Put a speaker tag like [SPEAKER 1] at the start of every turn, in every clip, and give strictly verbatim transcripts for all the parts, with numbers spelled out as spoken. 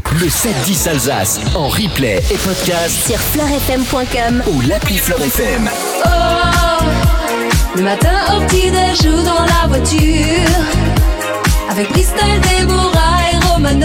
[SPEAKER 1] Le sept dix Alsace en replay et podcast
[SPEAKER 2] sur fleur f m point com
[SPEAKER 1] ou l'appli Fleur F M.
[SPEAKER 3] Oh, le matin au petit-déj ou dans la voiture, avec Christelle, Déborah et Romano.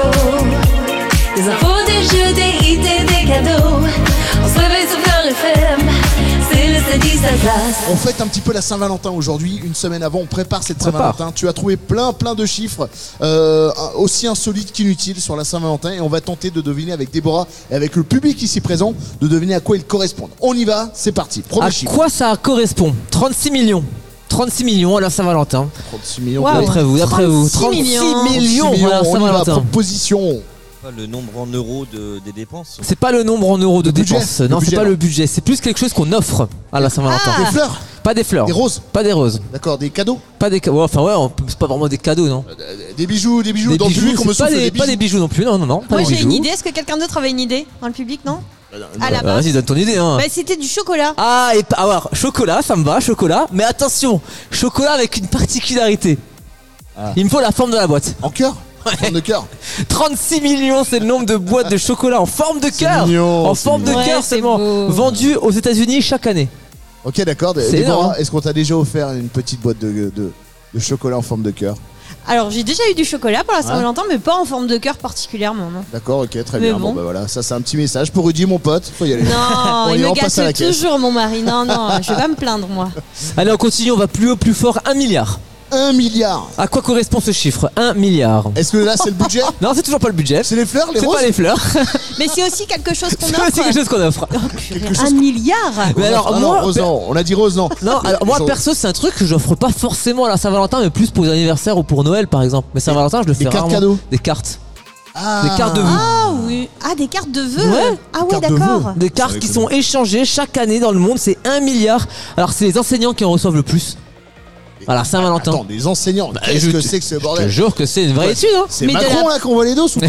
[SPEAKER 3] Des infos, des jeux, des hits et des cadeaux. On se réveille sur Fleur F M. C'est le sept dix Alsace.
[SPEAKER 4] On fête un petit peu la Saint-Valentin aujourd'hui. Une semaine avant, on prépare cette Saint-Valentin. Tu as trouvé plein plein de chiffres euh, aussi insolites qu'inutiles sur la Saint-Valentin. Et on va tenter de deviner avec Déborah et avec le public ici présent, de deviner à quoi ils correspondent. On y va, c'est parti. Premier
[SPEAKER 5] À
[SPEAKER 4] chiffre.
[SPEAKER 5] quoi ça correspond? trente-six millions. trente-six millions à la Saint-Valentin.
[SPEAKER 4] trente-six millions.
[SPEAKER 5] Wow. D'après vous, d'après vous.
[SPEAKER 3] trente-six millions.
[SPEAKER 5] millions à la
[SPEAKER 4] On y va,
[SPEAKER 5] Saint-Valentin.
[SPEAKER 4] proposition.
[SPEAKER 6] Pas le nombre en euros de, des dépenses.
[SPEAKER 5] C'est pas le nombre en euros de
[SPEAKER 4] Le budget.
[SPEAKER 5] dépenses.
[SPEAKER 4] Le
[SPEAKER 5] Non,
[SPEAKER 4] budget,
[SPEAKER 5] c'est pas
[SPEAKER 4] non.
[SPEAKER 5] le budget. C'est plus quelque chose qu'on offre à la Saint-Valentin.
[SPEAKER 4] Des fleurs.
[SPEAKER 5] Pas des fleurs.
[SPEAKER 4] Des roses.
[SPEAKER 5] Pas des roses.
[SPEAKER 4] D'accord, des cadeaux.
[SPEAKER 5] Pas des cadeaux. Enfin ouais, on peut- c'est pas vraiment des cadeaux, non.
[SPEAKER 4] Euh, Des bijoux, des bijoux.
[SPEAKER 5] Des
[SPEAKER 4] Dans le public, on me
[SPEAKER 5] c'est pas
[SPEAKER 4] souffle
[SPEAKER 5] des,
[SPEAKER 4] des
[SPEAKER 5] pas
[SPEAKER 4] bijoux.
[SPEAKER 5] des bijoux non plus. Non, non, non. Pas
[SPEAKER 7] Moi
[SPEAKER 5] des
[SPEAKER 7] j'ai
[SPEAKER 5] bijoux.
[SPEAKER 7] une idée, est-ce que quelqu'un d'autre avait une idée dans le public, non? À la
[SPEAKER 5] Bah,
[SPEAKER 7] base.
[SPEAKER 5] Vas-y, donne ton idée. Hein.
[SPEAKER 7] Bah, c'était du chocolat.
[SPEAKER 5] Ah, et pa- alors, chocolat, ça me va, chocolat. Mais attention, chocolat avec une particularité.
[SPEAKER 4] Ah.
[SPEAKER 5] Il me faut la forme de la boîte.
[SPEAKER 4] En cœur. En forme de cœur.
[SPEAKER 5] trente-six millions, c'est le nombre de boîtes de chocolat en forme de cœur.
[SPEAKER 4] mignon,
[SPEAKER 5] En
[SPEAKER 4] c'est
[SPEAKER 5] forme de
[SPEAKER 7] mignon.
[SPEAKER 5] cœur
[SPEAKER 7] Ouais, c'est
[SPEAKER 5] seulement.
[SPEAKER 7] beau.
[SPEAKER 5] Vendues aux États-Unis chaque année.
[SPEAKER 4] Ok, d'accord.
[SPEAKER 5] C'est
[SPEAKER 4] Déborah,
[SPEAKER 5] énorme.
[SPEAKER 4] est-ce qu'on t'a déjà offert une petite boîte de, de, de chocolat en forme de cœur?
[SPEAKER 7] Alors j'ai déjà eu du chocolat pour la Saint-Valentin, mais pas en forme de cœur particulièrement, non.
[SPEAKER 4] D'accord, ok, très
[SPEAKER 7] Mais
[SPEAKER 4] bien. Bon.
[SPEAKER 7] bon.
[SPEAKER 4] bah voilà, ça c'est un petit message pour Rudy, mon pote. Faut y aller.
[SPEAKER 7] Non,
[SPEAKER 4] On y
[SPEAKER 7] il
[SPEAKER 4] va,
[SPEAKER 7] me
[SPEAKER 4] on passe à la
[SPEAKER 7] gâte
[SPEAKER 4] caisse.
[SPEAKER 7] toujours mon mari. Non, non, je vais pas me plaindre moi.
[SPEAKER 5] Allez, on continue, on va plus haut, plus fort. Un milliard.
[SPEAKER 4] Un milliard.
[SPEAKER 5] À quoi correspond ce chiffre? Un milliard.
[SPEAKER 4] Est-ce que là c'est le budget?
[SPEAKER 5] Non, c'est toujours pas le budget.
[SPEAKER 4] C'est les fleurs, les
[SPEAKER 5] C'est
[SPEAKER 4] roses?
[SPEAKER 5] pas les fleurs.
[SPEAKER 7] Mais c'est aussi quelque chose qu'on
[SPEAKER 5] C'est
[SPEAKER 7] offre.
[SPEAKER 5] aussi quelque chose qu'on offre.
[SPEAKER 7] Oh, purée,
[SPEAKER 4] Quelque chose
[SPEAKER 7] un milliard.
[SPEAKER 5] Mais alors,
[SPEAKER 4] Ah non,
[SPEAKER 5] moi,
[SPEAKER 4] rose, non. On a dit rose, non.
[SPEAKER 5] Non, alors moi
[SPEAKER 4] Genre-
[SPEAKER 5] perso, c'est un truc que j'offre pas forcément à la Saint-Valentin, mais plus pour les anniversaires ou pour Noël par exemple. Mais Saint-Valentin, je le fais
[SPEAKER 4] des cartes
[SPEAKER 5] rarement.
[SPEAKER 4] cadeaux.
[SPEAKER 5] Des cartes.
[SPEAKER 4] Ah.
[SPEAKER 5] Des cartes de vœux.
[SPEAKER 7] Ah oui. Ah, des cartes de vœux.
[SPEAKER 5] Ouais.
[SPEAKER 7] Ah ouais,
[SPEAKER 4] Cartes de
[SPEAKER 7] d'accord.
[SPEAKER 5] Des cartes qui sont échangées chaque année dans le monde, c'est un milliard. Alors c'est les enseignants qui en reçoivent le plus. Voilà, Saint-Valentin.
[SPEAKER 4] Attends, des enseignants.
[SPEAKER 5] Bah,
[SPEAKER 4] Qu'est-ce
[SPEAKER 5] je
[SPEAKER 4] que
[SPEAKER 5] te-
[SPEAKER 4] c'est que ce
[SPEAKER 5] Je te
[SPEAKER 4] bordel?
[SPEAKER 5] jure que c'est une vraie
[SPEAKER 4] Ouais.
[SPEAKER 5] étude. Hein.
[SPEAKER 4] C'est
[SPEAKER 7] Mais de
[SPEAKER 4] Macron là qu'on voit les doses ou quoi?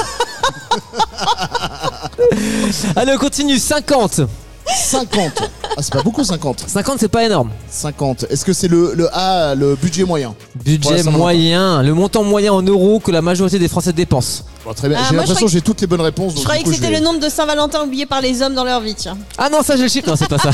[SPEAKER 5] Allez, on continue. cinquante.
[SPEAKER 4] cinquante. Ah, c'est pas beaucoup cinquante.
[SPEAKER 5] cinquante, c'est pas énorme.
[SPEAKER 4] cinquante. Est-ce que c'est le, le A, le budget moyen? Pour la
[SPEAKER 5] Budget
[SPEAKER 4] Saint-Valentin.
[SPEAKER 5] moyen. Le montant moyen en euros que la majorité des Français dépensent.
[SPEAKER 4] Bon, très bien.
[SPEAKER 7] Ah,
[SPEAKER 4] J'ai
[SPEAKER 7] moi, je
[SPEAKER 4] l'impression
[SPEAKER 7] croyais
[SPEAKER 4] que j'ai toutes les bonnes réponses.
[SPEAKER 7] Je
[SPEAKER 4] donc,
[SPEAKER 7] croyais
[SPEAKER 4] du
[SPEAKER 7] que
[SPEAKER 4] coup,
[SPEAKER 7] c'était
[SPEAKER 4] je vais-
[SPEAKER 7] le nombre de Saint-Valentin oublié par les hommes dans leur vie, tiens.
[SPEAKER 5] Ah non, ça j'ai le chiffre. Non, c'est pas ça.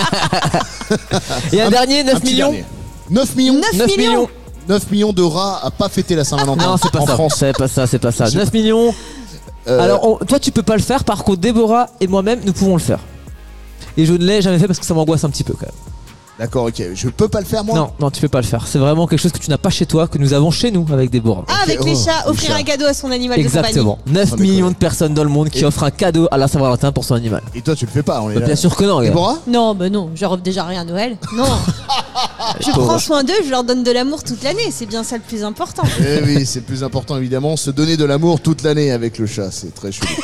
[SPEAKER 5] Et un,
[SPEAKER 4] Un-
[SPEAKER 5] dernier,
[SPEAKER 4] un
[SPEAKER 5] neuf
[SPEAKER 4] petit
[SPEAKER 5] millions.
[SPEAKER 4] dernier. neuf millions.
[SPEAKER 7] neuf
[SPEAKER 5] neuf
[SPEAKER 7] millions.
[SPEAKER 5] millions.
[SPEAKER 4] neuf millions de rats à pas fêter la Saint-Valentin.
[SPEAKER 5] Non, c'est pas
[SPEAKER 4] en
[SPEAKER 5] ça.
[SPEAKER 4] France.
[SPEAKER 5] C'est pas ça, c'est pas ça.
[SPEAKER 4] Je sais
[SPEAKER 5] neuf millions.
[SPEAKER 4] Euh,
[SPEAKER 5] Alors, on- toi, tu peux pas le faire. Par contre, Déborah et moi-même, nous pouvons le faire. Et je ne l'ai jamais fait parce que ça m'angoisse un petit peu quand même.
[SPEAKER 4] D'accord, ok. Je peux pas le faire moi.
[SPEAKER 5] Non, non, tu peux pas le faire. C'est vraiment quelque chose que tu n'as pas chez toi, que nous avons chez nous avec Déborah.
[SPEAKER 7] Ah, avec
[SPEAKER 4] oh,
[SPEAKER 7] les chats,
[SPEAKER 4] les
[SPEAKER 7] offrir
[SPEAKER 4] chats.
[SPEAKER 7] un cadeau à son animal
[SPEAKER 5] Exactement. neuf
[SPEAKER 4] Sans
[SPEAKER 5] millions
[SPEAKER 4] déconner.
[SPEAKER 5] de personnes dans le monde qui
[SPEAKER 4] Et-
[SPEAKER 5] offrent un cadeau à la Saint-Valentin pour son animal.
[SPEAKER 4] Et toi, tu le fais pas. On est
[SPEAKER 5] Bah,
[SPEAKER 4] là.
[SPEAKER 5] bien sûr que non, gars.
[SPEAKER 4] Déborah?
[SPEAKER 7] de famille. Non, bah non, je offre déjà rien à Noël. Non. Je
[SPEAKER 5] Pauvre.
[SPEAKER 7] prends soin d'eux, je leur donne de l'amour toute l'année, c'est bien ça le plus important.
[SPEAKER 4] Eh oui, c'est le plus important évidemment. Se donner de l'amour toute l'année avec le chat, c'est très chouette.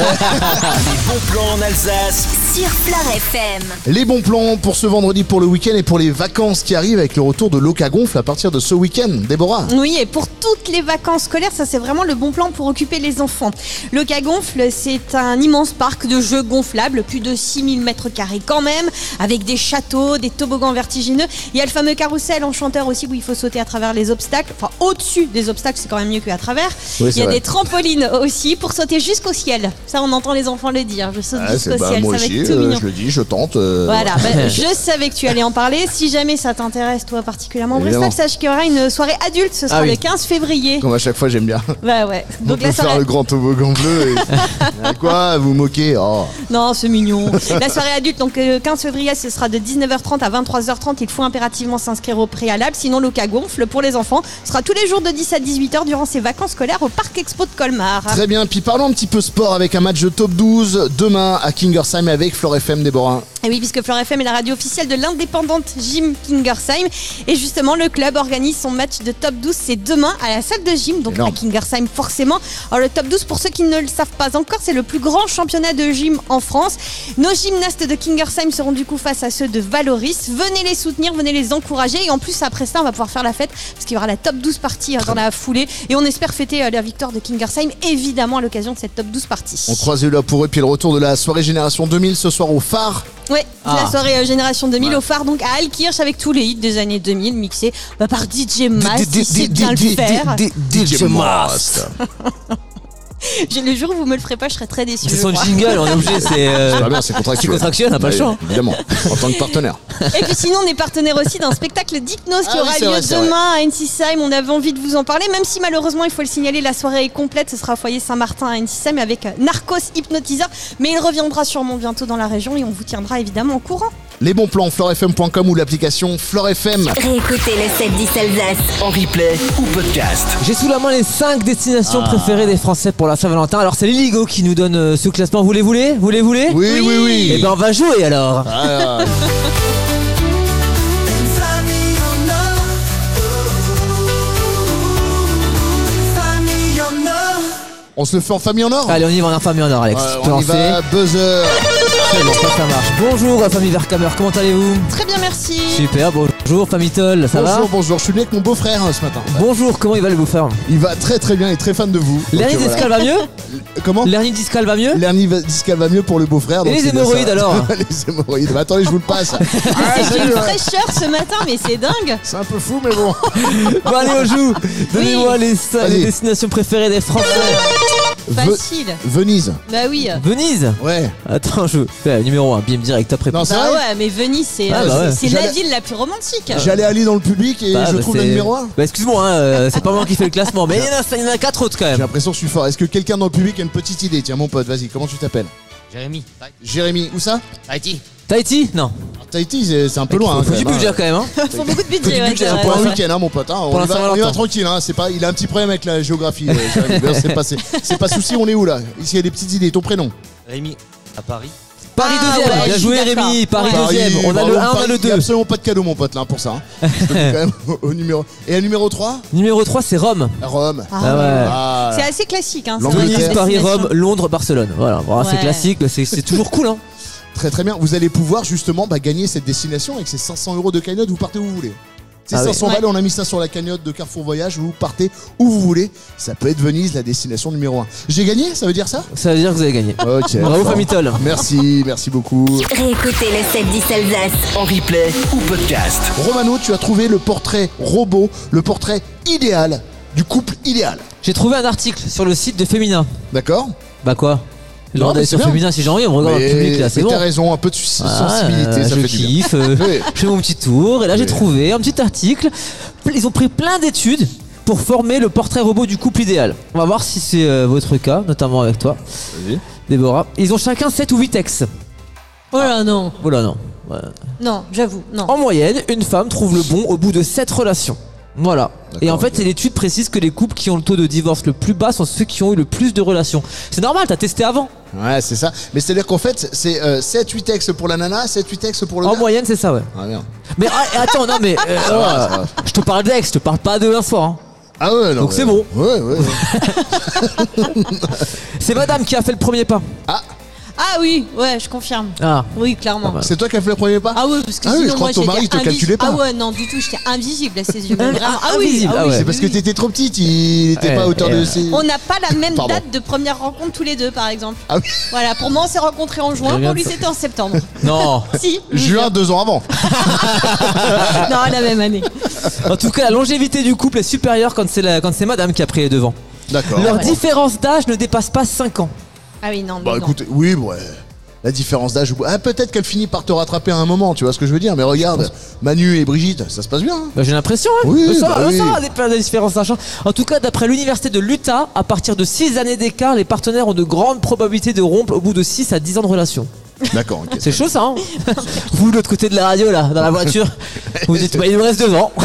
[SPEAKER 1] Les bons plans en Alsace.
[SPEAKER 2] sur Fleur F M.
[SPEAKER 4] Les bons plans pour ce vendredi, pour le week-end et pour les vacances qui arrivent avec le retour de l'Ocagonfle à partir de ce week-end. Déborah?
[SPEAKER 7] Oui, et pour toutes les vacances scolaires, ça c'est vraiment le bon plan pour occuper les enfants. L'Ocagonfle, c'est un immense parc de jeux gonflables, plus de six mille mètres carrés quand même, avec des châteaux, des toboggans vertigineux. Il y a le fameux carrousel enchanteur aussi où il faut sauter à travers les obstacles, enfin au-dessus des obstacles, c'est quand même mieux qu'à travers.
[SPEAKER 4] Oui,
[SPEAKER 7] Il
[SPEAKER 4] c'est
[SPEAKER 7] y a
[SPEAKER 4] vrai.
[SPEAKER 7] des trampolines aussi pour sauter jusqu'au ciel. Ça, on entend les enfants le dire. Je saute
[SPEAKER 4] Ah,
[SPEAKER 7] jusqu'au
[SPEAKER 4] c'est- bah,
[SPEAKER 7] ciel,
[SPEAKER 4] moi
[SPEAKER 7] ça va
[SPEAKER 4] aussi,
[SPEAKER 7] être tout
[SPEAKER 4] euh,
[SPEAKER 7] mignon.
[SPEAKER 4] je le dis, je tente. euh,
[SPEAKER 7] Voilà, bah, je savais que tu allais en parler. Si jamais ça t'intéresse, toi particulièrement,
[SPEAKER 4] Évidemment.
[SPEAKER 7] Bristol, sache qu'il y aura une soirée adulte. Ce sera
[SPEAKER 5] Ah oui.
[SPEAKER 7] le quinze février.
[SPEAKER 4] Comme à chaque fois, j'aime bien.
[SPEAKER 7] Bah ouais.
[SPEAKER 4] On
[SPEAKER 7] Donc
[SPEAKER 4] peut
[SPEAKER 7] la
[SPEAKER 4] faire
[SPEAKER 7] soirée.
[SPEAKER 4] le grand toboggan bleu. Et... Ah, quoi? Vous moquez? Oh.
[SPEAKER 7] Non, c'est mignon. La soirée adulte, donc le quinze février, ce sera de dix-neuf heures trente à vingt-trois heures trente. Il faut impérativement s'inscrire au préalable. Sinon, l'Ocagonfle pour les enfants sera tous les jours de dix à dix-huit heures durant ces vacances scolaires au Parc Expo de Colmar.
[SPEAKER 4] Très bien, puis parlons un petit peu sport avec un match de top douze demain à Kingersheim avec Fleur F M, Déborah.
[SPEAKER 7] Et oui, puisque Fleur F M est la radio officielle de l'indépendante gym Kingersheim. Et justement, le club organise son match de top douze. C'est demain à la salle de gym, donc
[SPEAKER 4] Énorme.
[SPEAKER 7] à Kingersheim forcément. Alors le top douze, pour ceux qui ne le savent pas encore, c'est le plus grand championnat de gym en France. Nos gymnastes de Kingersheim seront du coup face à ceux de Valoris. Venez les soutenir, venez les encourager. Et en plus, après ça, on va pouvoir faire la fête parce qu'il y aura la top douze partie euh, dans la foulée. Et on espère fêter euh, la victoire de Kingersheim, évidemment, à l'occasion de cette top douze partie.
[SPEAKER 4] On croise les doigts pour eux, puis le retour de la soirée Génération deux mille ce soir au phare.
[SPEAKER 7] Ouais, c'est
[SPEAKER 5] Ah.
[SPEAKER 7] la soirée euh, Génération deux mille au phare, donc à Alkirch, avec tous les hits des années deux mille mixés bah, par D J Mast, il sait bien le faire.
[SPEAKER 4] D J Mast.
[SPEAKER 7] J'ai- Le jour où vous me le ferez pas, je serai très déçue.
[SPEAKER 5] C'est
[SPEAKER 7] je
[SPEAKER 5] son
[SPEAKER 7] crois.
[SPEAKER 5] jingle, on est obligé, c'est. euh,
[SPEAKER 4] Ça va bien, c'est
[SPEAKER 5] C'est
[SPEAKER 4] contractuel.
[SPEAKER 5] contractuel, on n'a pas le
[SPEAKER 4] Oui,
[SPEAKER 5] choix.
[SPEAKER 4] Évidemment, en tant que partenaire.
[SPEAKER 7] Et puis sinon, on est partenaire aussi d'un spectacle d'hypnose qui
[SPEAKER 4] Ah
[SPEAKER 7] aura
[SPEAKER 4] oui, c'est
[SPEAKER 7] lieu
[SPEAKER 4] vrai, c'est
[SPEAKER 7] demain à N C S I M. On avait envie de vous en parler, même si malheureusement, il faut le signaler, la soirée est complète. Ce sera au foyer Saint-Martin à N C S I M avec Narcos Hypnotiseur. Mais il reviendra sûrement bientôt dans la région et on vous tiendra évidemment au courant.
[SPEAKER 4] Les bons plans, flore f m point com ou l'application Flore F M.
[SPEAKER 2] Réécoutez le sept dix Alsace.
[SPEAKER 1] En replay ou podcast.
[SPEAKER 5] J'ai sous la main les cinq destinations
[SPEAKER 4] Ah.
[SPEAKER 5] préférées des Français pour la Saint-Valentin. Alors c'est Liligo qui nous donne euh, ce classement. Vous les voulez Vous les voulez
[SPEAKER 4] Oui, oui, oui.
[SPEAKER 5] Eh ben on va jouer alors.
[SPEAKER 4] Ah, on se le fait en famille en or.
[SPEAKER 5] Allez, on y va en famille en or, Alex.
[SPEAKER 4] Ouais,
[SPEAKER 5] Tu peux
[SPEAKER 4] on y
[SPEAKER 5] lancer.
[SPEAKER 4] va, buzzer.
[SPEAKER 5] C'est bon, ça, ça marche. Bonjour la famille Vercamer, comment allez-vous?
[SPEAKER 7] Très bien, merci.
[SPEAKER 5] Super, bonjour famille Toll, ça
[SPEAKER 4] bonjour,
[SPEAKER 5] va?
[SPEAKER 4] bonjour. Je suis venu avec mon beau-frère hein, ce matin.
[SPEAKER 5] Bonjour, comment il va le beau-frère?
[SPEAKER 4] Il va très très bien, il est très fan de vous.
[SPEAKER 5] L'hernie
[SPEAKER 4] Donc, euh,
[SPEAKER 5] discale
[SPEAKER 4] voilà.
[SPEAKER 5] va mieux?
[SPEAKER 4] Comment
[SPEAKER 5] L'hernie discale va mieux?
[SPEAKER 4] L'hernie va- discale va mieux pour le beau-frère. donc
[SPEAKER 5] les
[SPEAKER 4] c'est bien
[SPEAKER 5] hémorroïdes,
[SPEAKER 4] ça.
[SPEAKER 5] alors
[SPEAKER 4] Les hémorroïdes. Bah, attendez, je vous le passe. Ah,
[SPEAKER 7] C'est
[SPEAKER 4] salut,
[SPEAKER 7] une
[SPEAKER 4] ouais.
[SPEAKER 7] fraîcheur ce matin, mais c'est dingue.
[SPEAKER 4] C'est un peu fou, mais bon.
[SPEAKER 5] Bon allez on joue. Donnez-moi les,
[SPEAKER 4] Vas-y.
[SPEAKER 5] les destinations préférées des Français.
[SPEAKER 4] Ve-
[SPEAKER 7] Facile.
[SPEAKER 4] Venise.
[SPEAKER 7] Bah oui.
[SPEAKER 5] Venise.
[SPEAKER 4] Ouais.
[SPEAKER 5] Attends, je fais numéro un, B M direct, top
[SPEAKER 4] Non,
[SPEAKER 5] réponse.
[SPEAKER 4] c'est
[SPEAKER 7] Bah
[SPEAKER 4] vrai.
[SPEAKER 7] ouais, mais Venise, c'est
[SPEAKER 5] Ah,
[SPEAKER 7] euh,
[SPEAKER 5] bah ouais.
[SPEAKER 7] c'est- c'est la
[SPEAKER 4] J'allais-
[SPEAKER 7] ville la plus romantique.
[SPEAKER 4] J'allais aller dans le public et
[SPEAKER 5] Bah,
[SPEAKER 4] je
[SPEAKER 5] bah,
[SPEAKER 4] trouve le
[SPEAKER 5] c'est-
[SPEAKER 4] numéro un.
[SPEAKER 5] Bah excuse-moi, hein, euh, c'est pas moi qui fais le classement, mais il y en a, il y en a quatre autres quand
[SPEAKER 4] J'ai
[SPEAKER 5] même.
[SPEAKER 4] l'impression que je suis fort. Est-ce que quelqu'un dans le public a une petite idée? Tiens, mon pote, vas-y, comment tu t'appelles?
[SPEAKER 8] Jérémy,
[SPEAKER 4] Jérémy. Où ça?
[SPEAKER 8] Tahiti.
[SPEAKER 5] Tahiti? Non.
[SPEAKER 4] Tahiti, c'est c'est un peu loin.
[SPEAKER 5] Faut,
[SPEAKER 4] hein,
[SPEAKER 5] faut
[SPEAKER 4] quand
[SPEAKER 5] du
[SPEAKER 4] même,
[SPEAKER 5] budget
[SPEAKER 4] hein.
[SPEAKER 5] quand même. Hein.
[SPEAKER 7] Faut beaucoup de
[SPEAKER 5] Faut du
[SPEAKER 7] budget. ouais,
[SPEAKER 5] budget,
[SPEAKER 7] c'est
[SPEAKER 5] hein,
[SPEAKER 7] vrai,
[SPEAKER 4] Pour un
[SPEAKER 7] c'est vrai.
[SPEAKER 4] week-end, hein, mon pote. Hein. On,
[SPEAKER 5] Pour
[SPEAKER 4] y
[SPEAKER 5] la
[SPEAKER 4] va, on y va
[SPEAKER 5] Saint-Valentin.
[SPEAKER 4] tranquille. Hein. C'est pas, il a un petit problème avec la géographie. euh, Jérémy. Ben, c'est pas, c'est- c'est pas souci. On est où là? Ici, il y a des petites idées. Ton prénom?
[SPEAKER 6] Rémi, à Paris.
[SPEAKER 5] Paris
[SPEAKER 7] Ah,
[SPEAKER 5] deuxième,
[SPEAKER 7] ouais,
[SPEAKER 5] bien
[SPEAKER 7] je
[SPEAKER 5] joué
[SPEAKER 7] suis d'accord.
[SPEAKER 5] Rémi, Paris
[SPEAKER 7] Ouais.
[SPEAKER 5] deuxième. On a
[SPEAKER 4] bravo,
[SPEAKER 5] le un, on a
[SPEAKER 4] Paris.
[SPEAKER 5] le
[SPEAKER 4] Il y a
[SPEAKER 5] deux.
[SPEAKER 4] absolument pas de cadeau, mon pote, là, pour ça. hein. Je te dis quand même au, au numéro. Et à numéro trois?
[SPEAKER 5] Numéro trois, c'est Rome.
[SPEAKER 4] Rome.
[SPEAKER 7] Ah,
[SPEAKER 5] Ah ouais.
[SPEAKER 4] Ah,
[SPEAKER 7] C'est assez classique. Hein, c'est
[SPEAKER 4] L'Angleterre.
[SPEAKER 7] vrai,
[SPEAKER 5] Venise,
[SPEAKER 7] cette
[SPEAKER 5] Paris,
[SPEAKER 7] destination.
[SPEAKER 5] Rome, Londres, Barcelone. Voilà, voilà, c'est
[SPEAKER 7] Ouais.
[SPEAKER 5] classique, c'est c'est toujours cool. Hein.
[SPEAKER 4] Très très bien. Vous allez pouvoir justement bah, gagner cette destination avec ces cinq cents euros de cagnotte. Vous partez où vous voulez. C'est
[SPEAKER 5] Ah oui.
[SPEAKER 4] cinq cents
[SPEAKER 7] Ouais.
[SPEAKER 4] balles, on a mis ça sur la cagnotte de Carrefour Voyage. Vous partez où vous voulez. Ça peut être Venise, la destination numéro un. J'ai gagné, ça veut dire ça?
[SPEAKER 5] Ça veut dire que vous avez gagné.
[SPEAKER 4] Ok.
[SPEAKER 5] Bravo
[SPEAKER 4] fort.
[SPEAKER 5] famille Toll.
[SPEAKER 4] Merci, merci beaucoup.
[SPEAKER 2] Réécoutez le sept dix Alsace.
[SPEAKER 1] En replay ou podcast.
[SPEAKER 4] Romano, tu as trouvé le portrait robot, le portrait idéal du couple idéal.
[SPEAKER 5] J'ai trouvé un article sur le site de Femina.
[SPEAKER 4] D'accord?
[SPEAKER 5] Bah quoi? Le
[SPEAKER 4] Non,
[SPEAKER 5] droit
[SPEAKER 4] mais
[SPEAKER 5] d'aller
[SPEAKER 4] c'est
[SPEAKER 5] sur
[SPEAKER 4] bien.
[SPEAKER 5] Femina si j'ai envie, on me regarde dans le public là, c'est
[SPEAKER 4] mais
[SPEAKER 5] bon.
[SPEAKER 4] t'as raison, un peu de s-
[SPEAKER 5] Ah,
[SPEAKER 4] sensibilité,
[SPEAKER 5] euh,
[SPEAKER 4] ça
[SPEAKER 5] je
[SPEAKER 4] fait du bien.
[SPEAKER 5] kiffe, euh,
[SPEAKER 4] Oui.
[SPEAKER 5] je fais mon petit tour et là j'ai
[SPEAKER 4] Oui.
[SPEAKER 5] trouvé un petit article. Ils ont pris plein d'études pour former le portrait robot du couple idéal. On va voir si c'est euh, votre cas, notamment avec toi,
[SPEAKER 4] Vas-y.
[SPEAKER 5] Déborah. Ils ont chacun sept ou huit ex.
[SPEAKER 7] Oh là non.
[SPEAKER 5] Oh là non. Ouais.
[SPEAKER 7] Non, j'avoue, non.
[SPEAKER 5] En moyenne, une femme trouve le bon au bout de sept relations. Voilà. Et en
[SPEAKER 4] D'accord,
[SPEAKER 5] fait,
[SPEAKER 4] ok.
[SPEAKER 5] l'étude précise que les couples qui ont le taux de divorce le plus bas sont ceux qui ont eu le plus de relations. C'est normal, t'as testé avant.
[SPEAKER 4] Ouais, c'est ça. Mais c'est-à-dire qu'en fait, c'est euh, sept huit textes pour la nana, sept huit textes pour le
[SPEAKER 5] En
[SPEAKER 4] gars.
[SPEAKER 5] moyenne, c'est ça, ouais.
[SPEAKER 4] Ah, merde.
[SPEAKER 5] Mais ah, attends, non, mais euh,
[SPEAKER 4] Ça va, ça va.
[SPEAKER 5] je te parle d'ex, je te parle pas de un soir. Hein.
[SPEAKER 4] Ah ouais, non.
[SPEAKER 5] Donc
[SPEAKER 4] ouais.
[SPEAKER 5] c'est bon.
[SPEAKER 4] Ouais, ouais. ouais.
[SPEAKER 5] C'est madame qui a fait le premier pas.
[SPEAKER 7] Ah oui, ouais, je confirme.
[SPEAKER 5] Ah.
[SPEAKER 7] Oui, clairement.
[SPEAKER 5] Pas
[SPEAKER 4] C'est toi qui as fait le premier pas?
[SPEAKER 7] Ah oui, parce que
[SPEAKER 4] Ah oui,
[SPEAKER 7] sinon
[SPEAKER 4] je crois
[SPEAKER 7] moi
[SPEAKER 4] que ton
[SPEAKER 7] j'étais
[SPEAKER 4] mari te
[SPEAKER 7] invisi-
[SPEAKER 4] calculait pas.
[SPEAKER 7] Ah ouais, non, du tout, j'étais invisible à ses yeux. mais
[SPEAKER 5] Ah,
[SPEAKER 7] vraiment. Ah oui,
[SPEAKER 5] invisible,
[SPEAKER 7] ah
[SPEAKER 5] ah
[SPEAKER 7] oui,
[SPEAKER 5] ouais.
[SPEAKER 4] C'est parce que
[SPEAKER 7] oui, oui.
[SPEAKER 4] t'étais trop petite, il était
[SPEAKER 5] Ouais,
[SPEAKER 4] pas à hauteur
[SPEAKER 5] et
[SPEAKER 4] de
[SPEAKER 5] euh,
[SPEAKER 4] ses.
[SPEAKER 7] On n'a pas la même
[SPEAKER 4] Pardon.
[SPEAKER 7] date de première rencontre tous les deux, par exemple.
[SPEAKER 4] Ah oui.
[SPEAKER 7] Voilà, pour moi on s'est rencontrés en juin,
[SPEAKER 5] Je regarde
[SPEAKER 7] pour lui
[SPEAKER 5] ça.
[SPEAKER 7] c'était en septembre.
[SPEAKER 5] Non.
[SPEAKER 7] Si, je vous
[SPEAKER 4] Juin,
[SPEAKER 7] jure.
[SPEAKER 4] deux ans avant.
[SPEAKER 7] Non, la même année.
[SPEAKER 5] En tout cas, la longévité du couple est supérieure quand c'est la- quand c'est madame qui a pris les devants.
[SPEAKER 4] D'accord.
[SPEAKER 5] Leur
[SPEAKER 7] ouais.
[SPEAKER 5] différence d'âge ne dépasse pas cinq ans.
[SPEAKER 7] Ah oui, non,
[SPEAKER 4] Bah
[SPEAKER 7] non.
[SPEAKER 4] écoute, oui, ouais. La différence d'âge. Ah, peut-être qu'elle finit par te rattraper à un moment, tu vois ce que je veux dire. Mais regarde, Manu et Brigitte, ça se passe bien. hein.
[SPEAKER 5] Bah, j'ai l'impression, hein.
[SPEAKER 4] Oui,
[SPEAKER 5] ça,
[SPEAKER 4] bah
[SPEAKER 5] va,
[SPEAKER 4] oui.
[SPEAKER 5] ça va, des, plein de différences d'âge. En tout cas, d'après l'université de l'Utah, à partir de six années d'écart, les partenaires ont de grandes probabilités de rompre au bout de six à dix ans de relation.
[SPEAKER 4] D'accord, ok.
[SPEAKER 5] C'est chaud ça, hein. Vous, de l'autre côté de la radio, là, dans la voiture, vous dites, bah, il nous reste deux ans.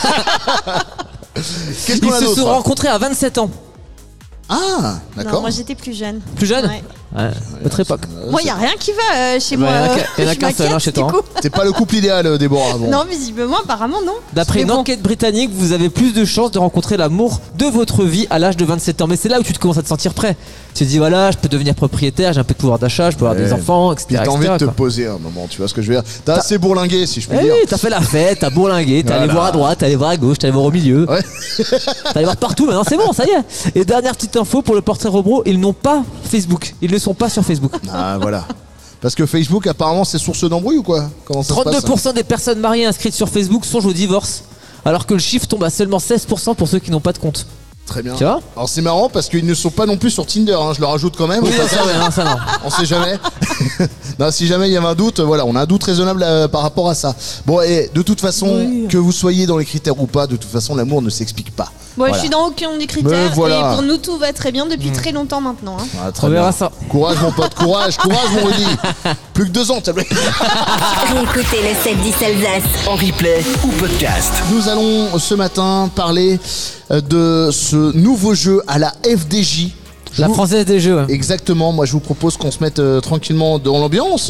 [SPEAKER 4] Qu'est-ce
[SPEAKER 5] Ils
[SPEAKER 4] qu'on a
[SPEAKER 5] se sont
[SPEAKER 4] d'autre?
[SPEAKER 5] rencontrés à vingt-sept ans.
[SPEAKER 4] Ah,
[SPEAKER 7] Non,
[SPEAKER 4] d'accord.
[SPEAKER 7] moi j'étais plus jeune.
[SPEAKER 5] Plus jeune
[SPEAKER 7] Ouais.
[SPEAKER 5] Ouais, votre époque.
[SPEAKER 7] Moi, il n'y a rien qui va euh, chez
[SPEAKER 5] Ouais,
[SPEAKER 7] moi.
[SPEAKER 5] y en a
[SPEAKER 7] euh,
[SPEAKER 5] qu'un- y en a
[SPEAKER 7] je
[SPEAKER 5] qu'un seul, hein,
[SPEAKER 7] m'inquiète,
[SPEAKER 5] chez
[SPEAKER 7] du
[SPEAKER 5] toi, hein.
[SPEAKER 7] coup.
[SPEAKER 4] T'es pas le couple idéal, euh, Déborah. Bon.
[SPEAKER 7] Non, visiblement, apparemment, non.
[SPEAKER 5] D'après
[SPEAKER 7] Mais
[SPEAKER 5] une
[SPEAKER 7] bon.
[SPEAKER 5] enquête britannique, vous avez plus de chances de rencontrer l'amour de votre vie à l'âge de vingt-sept ans. Mais c'est là où tu te commences à te sentir prêt. Tu te dis, voilà, je peux devenir propriétaire, j'ai un peu de pouvoir d'achat, je peux avoir
[SPEAKER 4] Ouais.
[SPEAKER 5] des enfants,
[SPEAKER 4] Puis
[SPEAKER 5] et cetera.
[SPEAKER 4] t'as envie de
[SPEAKER 5] et
[SPEAKER 4] te
[SPEAKER 5] cetera, quoi.
[SPEAKER 4] poser un moment, tu vois ce que je veux dire. T'as assez bourlingué, si je puis
[SPEAKER 5] Eh
[SPEAKER 4] dire.
[SPEAKER 5] oui, t'as fait la fête, t'as bourlingué, t'es allé
[SPEAKER 4] Voilà.
[SPEAKER 5] voir à droite, t'es allé voir à gauche, t'es allé voir au milieu.
[SPEAKER 4] Ouais.
[SPEAKER 5] T'es allé voir partout, maintenant c'est bon, ça y est. Et dernière petite info pour le portrait robot, ils n'ont pas Facebook. Ils ne sont pas sur Facebook.
[SPEAKER 4] Ah, voilà. Parce que Facebook, apparemment, c'est source d'embrouille ou quoi? Comment ça se
[SPEAKER 5] trente-deux
[SPEAKER 4] passe
[SPEAKER 5] pour cent des personnes mariées inscrites sur Facebook songent au divorce, alors que le chiffre tombe à seulement seize pour cent pour ceux qui n'ont pas de compte.
[SPEAKER 4] Très bien.
[SPEAKER 5] Tu vois?
[SPEAKER 4] Alors c'est marrant parce qu'ils ne sont pas non plus sur Tinder, hein. Je le rajoute quand même.
[SPEAKER 5] Oui,
[SPEAKER 4] au passage.
[SPEAKER 5] ça, ouais, non, ça non.
[SPEAKER 4] On sait jamais. Non, si jamais il y avait un doute, voilà, on a un doute raisonnable euh, par rapport à ça. Bon, et de toute façon,
[SPEAKER 7] Oui.
[SPEAKER 4] que vous soyez dans les critères ou pas, de toute façon, l'amour ne s'explique pas.
[SPEAKER 7] Moi,
[SPEAKER 4] Voilà.
[SPEAKER 7] je suis dans aucun des critères.
[SPEAKER 4] Mais voilà.
[SPEAKER 7] Et pour nous, tout va très bien depuis très longtemps maintenant. hein.
[SPEAKER 4] Ah, très
[SPEAKER 5] On verra
[SPEAKER 4] bien.
[SPEAKER 5] ça.
[SPEAKER 4] Courage, mon pote, courage, courage, mon Rudy. Plus que deux ans, t'as vu.
[SPEAKER 2] Réécoutez le sept dix Alsace.
[SPEAKER 1] En replay ou podcast.
[SPEAKER 4] Nous allons ce matin parler euh, de ce nouveau jeu à la F D J. Je
[SPEAKER 5] La
[SPEAKER 4] vous-
[SPEAKER 5] française des jeux. ouais.
[SPEAKER 4] Exactement, moi je vous propose qu'on se mette euh, tranquillement dans l'ambiance.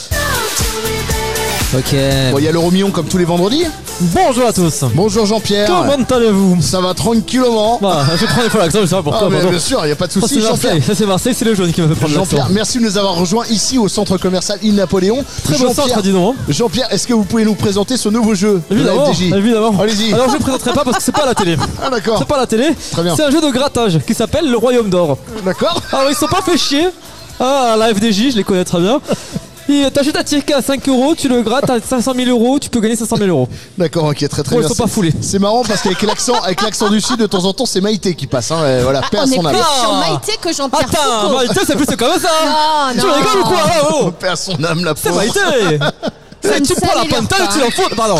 [SPEAKER 5] Ok.
[SPEAKER 4] Bon, il y a l'Euromillon comme tous les vendredis.
[SPEAKER 5] Bonjour à tous.
[SPEAKER 4] Bonjour Jean-Pierre.
[SPEAKER 5] Comment allez-vous?
[SPEAKER 4] Ça va tranquillement.
[SPEAKER 5] Bah, je prends des fois l'accent, je sais pas
[SPEAKER 4] Ah,
[SPEAKER 5] pourquoi.
[SPEAKER 4] mais
[SPEAKER 5] pardon.
[SPEAKER 4] bien sûr, il n'y a pas de
[SPEAKER 5] Ça,
[SPEAKER 4] souci.
[SPEAKER 5] c'est
[SPEAKER 4] Jean-Pierre,
[SPEAKER 5] Marseille, ça c'est Marseille, c'est le jaune qui me fait prendre l'accent.
[SPEAKER 4] Jean-Pierre, merci de nous avoir rejoints ici au centre commercial Il Napoléon.
[SPEAKER 5] Très beau
[SPEAKER 4] Jean-Pierre-
[SPEAKER 5] centre, dis donc.
[SPEAKER 4] Jean-Pierre, est-ce que vous pouvez nous présenter ce nouveau jeu de la
[SPEAKER 5] Évidemment,
[SPEAKER 4] F D J?
[SPEAKER 5] évidemment.
[SPEAKER 4] Allez-y.
[SPEAKER 5] Alors je ne le présenterai pas parce que c'est pas à la télé.
[SPEAKER 4] Ah d'accord,
[SPEAKER 5] C'est pas à la télé.
[SPEAKER 4] Très bien.
[SPEAKER 5] C'est un jeu de grattage qui s'appelle le Royaume d'Or.
[SPEAKER 4] d'accord.
[SPEAKER 5] Alors ils sont pas fait chier. Ah, la F D J, je les connais très bien. Et t'achètes un ticket à cinq euros, tu le grattes à cinq cent mille euros, tu peux gagner cinq cent mille euros.
[SPEAKER 4] D'accord, ok, très très
[SPEAKER 5] Bon,
[SPEAKER 4] bien.
[SPEAKER 5] ils sont pas
[SPEAKER 4] C'est-
[SPEAKER 5] foulés.
[SPEAKER 4] C'est marrant parce qu'avec l'accent, avec l'accent du sud, de temps en temps, c'est Maïté qui passe. Hein, et voilà, paix à
[SPEAKER 7] On est
[SPEAKER 4] son âme.
[SPEAKER 7] plus sur
[SPEAKER 5] Ah.
[SPEAKER 7] Maïté que Jean-Pierre
[SPEAKER 5] Attends,
[SPEAKER 7] Foucault.
[SPEAKER 5] Maïté, c'est plus comme ça.
[SPEAKER 7] Non,
[SPEAKER 5] Tu
[SPEAKER 7] non.
[SPEAKER 5] rigoles ou quoi? Ah, oh.
[SPEAKER 4] Paix à son âme, la
[SPEAKER 5] C'est
[SPEAKER 4] pauvre.
[SPEAKER 5] Maïté.
[SPEAKER 7] Ça ne
[SPEAKER 5] Tu prends la
[SPEAKER 7] s'améliore
[SPEAKER 5] pantalon,
[SPEAKER 7] pas.
[SPEAKER 5] tu l'en fous. Pardon.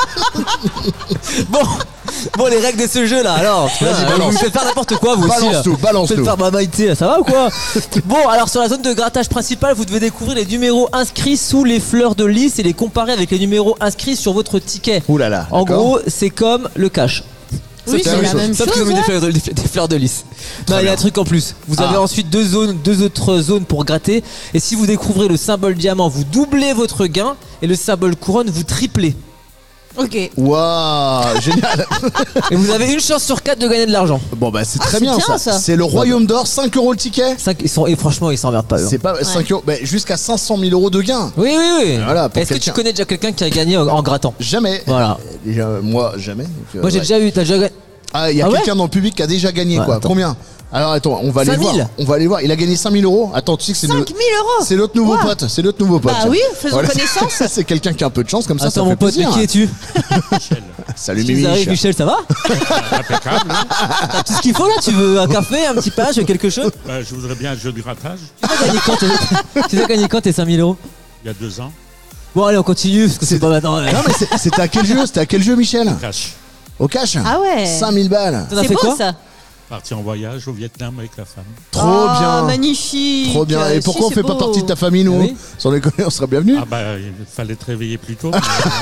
[SPEAKER 5] Bon, bon, les règles de ce jeu là, alors.
[SPEAKER 4] Vas-y,
[SPEAKER 5] Putain,
[SPEAKER 4] balance.
[SPEAKER 5] Vous me faites faire n'importe quoi, vous aussi.
[SPEAKER 4] Balance
[SPEAKER 5] là.
[SPEAKER 4] tout, balance
[SPEAKER 5] Vous faites
[SPEAKER 4] tout.
[SPEAKER 5] faire ma Maïté, là, ça va ou quoi? Bon, alors sur la zone de grattage principale, vous devez découvrir les numéros inscrits sous les fleurs de lys et les comparer avec les numéros inscrits sur votre ticket.
[SPEAKER 4] Ouh là là.
[SPEAKER 5] En
[SPEAKER 4] d'accord.
[SPEAKER 5] gros, c'est comme le cash.
[SPEAKER 7] Oui,
[SPEAKER 4] C'est
[SPEAKER 7] c'est
[SPEAKER 4] la
[SPEAKER 7] la
[SPEAKER 4] même
[SPEAKER 7] même
[SPEAKER 5] Sauf
[SPEAKER 7] chose.
[SPEAKER 5] qu'ils ont mis des
[SPEAKER 7] ouais.
[SPEAKER 5] fleurs de, des- des fleurs de lys. Non, il y a un truc en plus. Vous avez
[SPEAKER 4] Ah.
[SPEAKER 5] ensuite deux zones, deux autres zones pour gratter. Et si vous découvrez le symbole diamant, vous doublez votre gain. Et le symbole couronne, vous triplez.
[SPEAKER 7] Ok.
[SPEAKER 4] Waouh, génial.
[SPEAKER 5] Et vous avez une chance sur quatre de gagner de l'argent.
[SPEAKER 4] Bon bah c'est très
[SPEAKER 7] c'est
[SPEAKER 4] bien,
[SPEAKER 7] bien,
[SPEAKER 4] ça.
[SPEAKER 7] ça.
[SPEAKER 4] C'est le Royaume d'Or, cinq euros le ticket.
[SPEAKER 5] Cinq- ils sont, et franchement, ils s'emmerdent pas eux.
[SPEAKER 4] C'est pas cinq euros, bah, jusqu'à cinq cent mille euros de gain.
[SPEAKER 5] Oui, oui, oui.
[SPEAKER 4] Voilà, pour
[SPEAKER 5] Est-ce que tu
[SPEAKER 4] quelqu'un.
[SPEAKER 5] connais déjà quelqu'un qui a gagné en, en grattant?
[SPEAKER 4] Jamais.
[SPEAKER 5] Voilà.
[SPEAKER 4] Euh, déjà, moi, jamais. donc, euh,
[SPEAKER 5] Moi j'ai
[SPEAKER 4] ouais.
[SPEAKER 5] déjà eu, t'as déjà gagné.
[SPEAKER 4] Ah, il y a
[SPEAKER 5] Ah ouais
[SPEAKER 4] quelqu'un dans le public qui a déjà gagné
[SPEAKER 5] Ouais,
[SPEAKER 4] quoi.
[SPEAKER 5] attends.
[SPEAKER 4] Combien? Alors attends, on va aller
[SPEAKER 5] cinq mille.
[SPEAKER 4] voir. On va aller voir. Il a gagné cinq mille euros. Attends, tu sais que c'est
[SPEAKER 7] cinq
[SPEAKER 4] le-
[SPEAKER 7] mille euros.
[SPEAKER 4] c'est notre nouveau
[SPEAKER 7] Wow.
[SPEAKER 4] pote. C'est notre nouveau pote.
[SPEAKER 7] Bah oui, faisons connaissance.
[SPEAKER 4] C'est quelqu'un qui a un peu de chance comme ça. ça
[SPEAKER 5] Attends,
[SPEAKER 4] fait
[SPEAKER 5] mon pote, mais
[SPEAKER 4] plaisir.
[SPEAKER 5] qui es-tu?
[SPEAKER 4] Salut
[SPEAKER 5] Tu
[SPEAKER 4] Mimi.
[SPEAKER 5] arrives, Michel, ça va?
[SPEAKER 8] Impeccable. hein.
[SPEAKER 5] T'as tout ce qu'il faut là? Tu veux un café, un petit page, quelque chose?
[SPEAKER 8] Bah, je voudrais bien un jeu de grattage.
[SPEAKER 5] Tu as gagné quand tes- Tu as gagné quand tes cinq mille euros?
[SPEAKER 8] Il y a deux ans.
[SPEAKER 5] Bon, allez, on continue parce que c'est pas maintenant. ouais.
[SPEAKER 4] Non mais c'est- c'était à quel jeu? C'était à quel jeu, Michel?
[SPEAKER 8] Cash.
[SPEAKER 4] Au cash.
[SPEAKER 7] Ah ouais.
[SPEAKER 4] cinq mille balles.
[SPEAKER 5] T'en as
[SPEAKER 7] C'est
[SPEAKER 5] fait
[SPEAKER 7] beau
[SPEAKER 5] quoi?
[SPEAKER 7] ça.
[SPEAKER 8] Parti en voyage au Vietnam avec la femme.
[SPEAKER 4] Trop
[SPEAKER 7] Oh,
[SPEAKER 4] bien.
[SPEAKER 7] Magnifique.
[SPEAKER 4] Trop bien. Et
[SPEAKER 7] Si,
[SPEAKER 4] pourquoi on
[SPEAKER 7] c'est
[SPEAKER 4] fait pas
[SPEAKER 7] beau.
[SPEAKER 4] partie de ta famille, nous?
[SPEAKER 5] Oui.
[SPEAKER 4] Sans déconner, on serait bienvenus.
[SPEAKER 8] Ah bah, il fallait te réveiller plus tôt.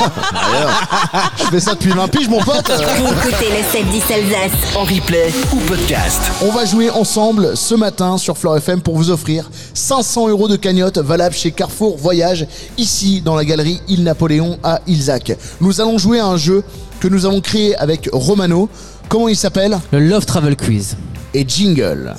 [SPEAKER 4] Je fais ça depuis vingt piges, mon pote.
[SPEAKER 2] Réécoutez le sept dix Alsace.
[SPEAKER 1] En replay ou podcast.
[SPEAKER 4] On va jouer ensemble ce matin sur Fleur F M pour vous offrir cinq cents euros de cagnotte valable chez Carrefour Voyage, ici dans la galerie Il Napoléon à Ilzac. Nous allons jouer à un jeu que nous avons créé avec Romano. Comment il s'appelle?
[SPEAKER 5] Le Love Travel Quiz.
[SPEAKER 4] Et Jingle.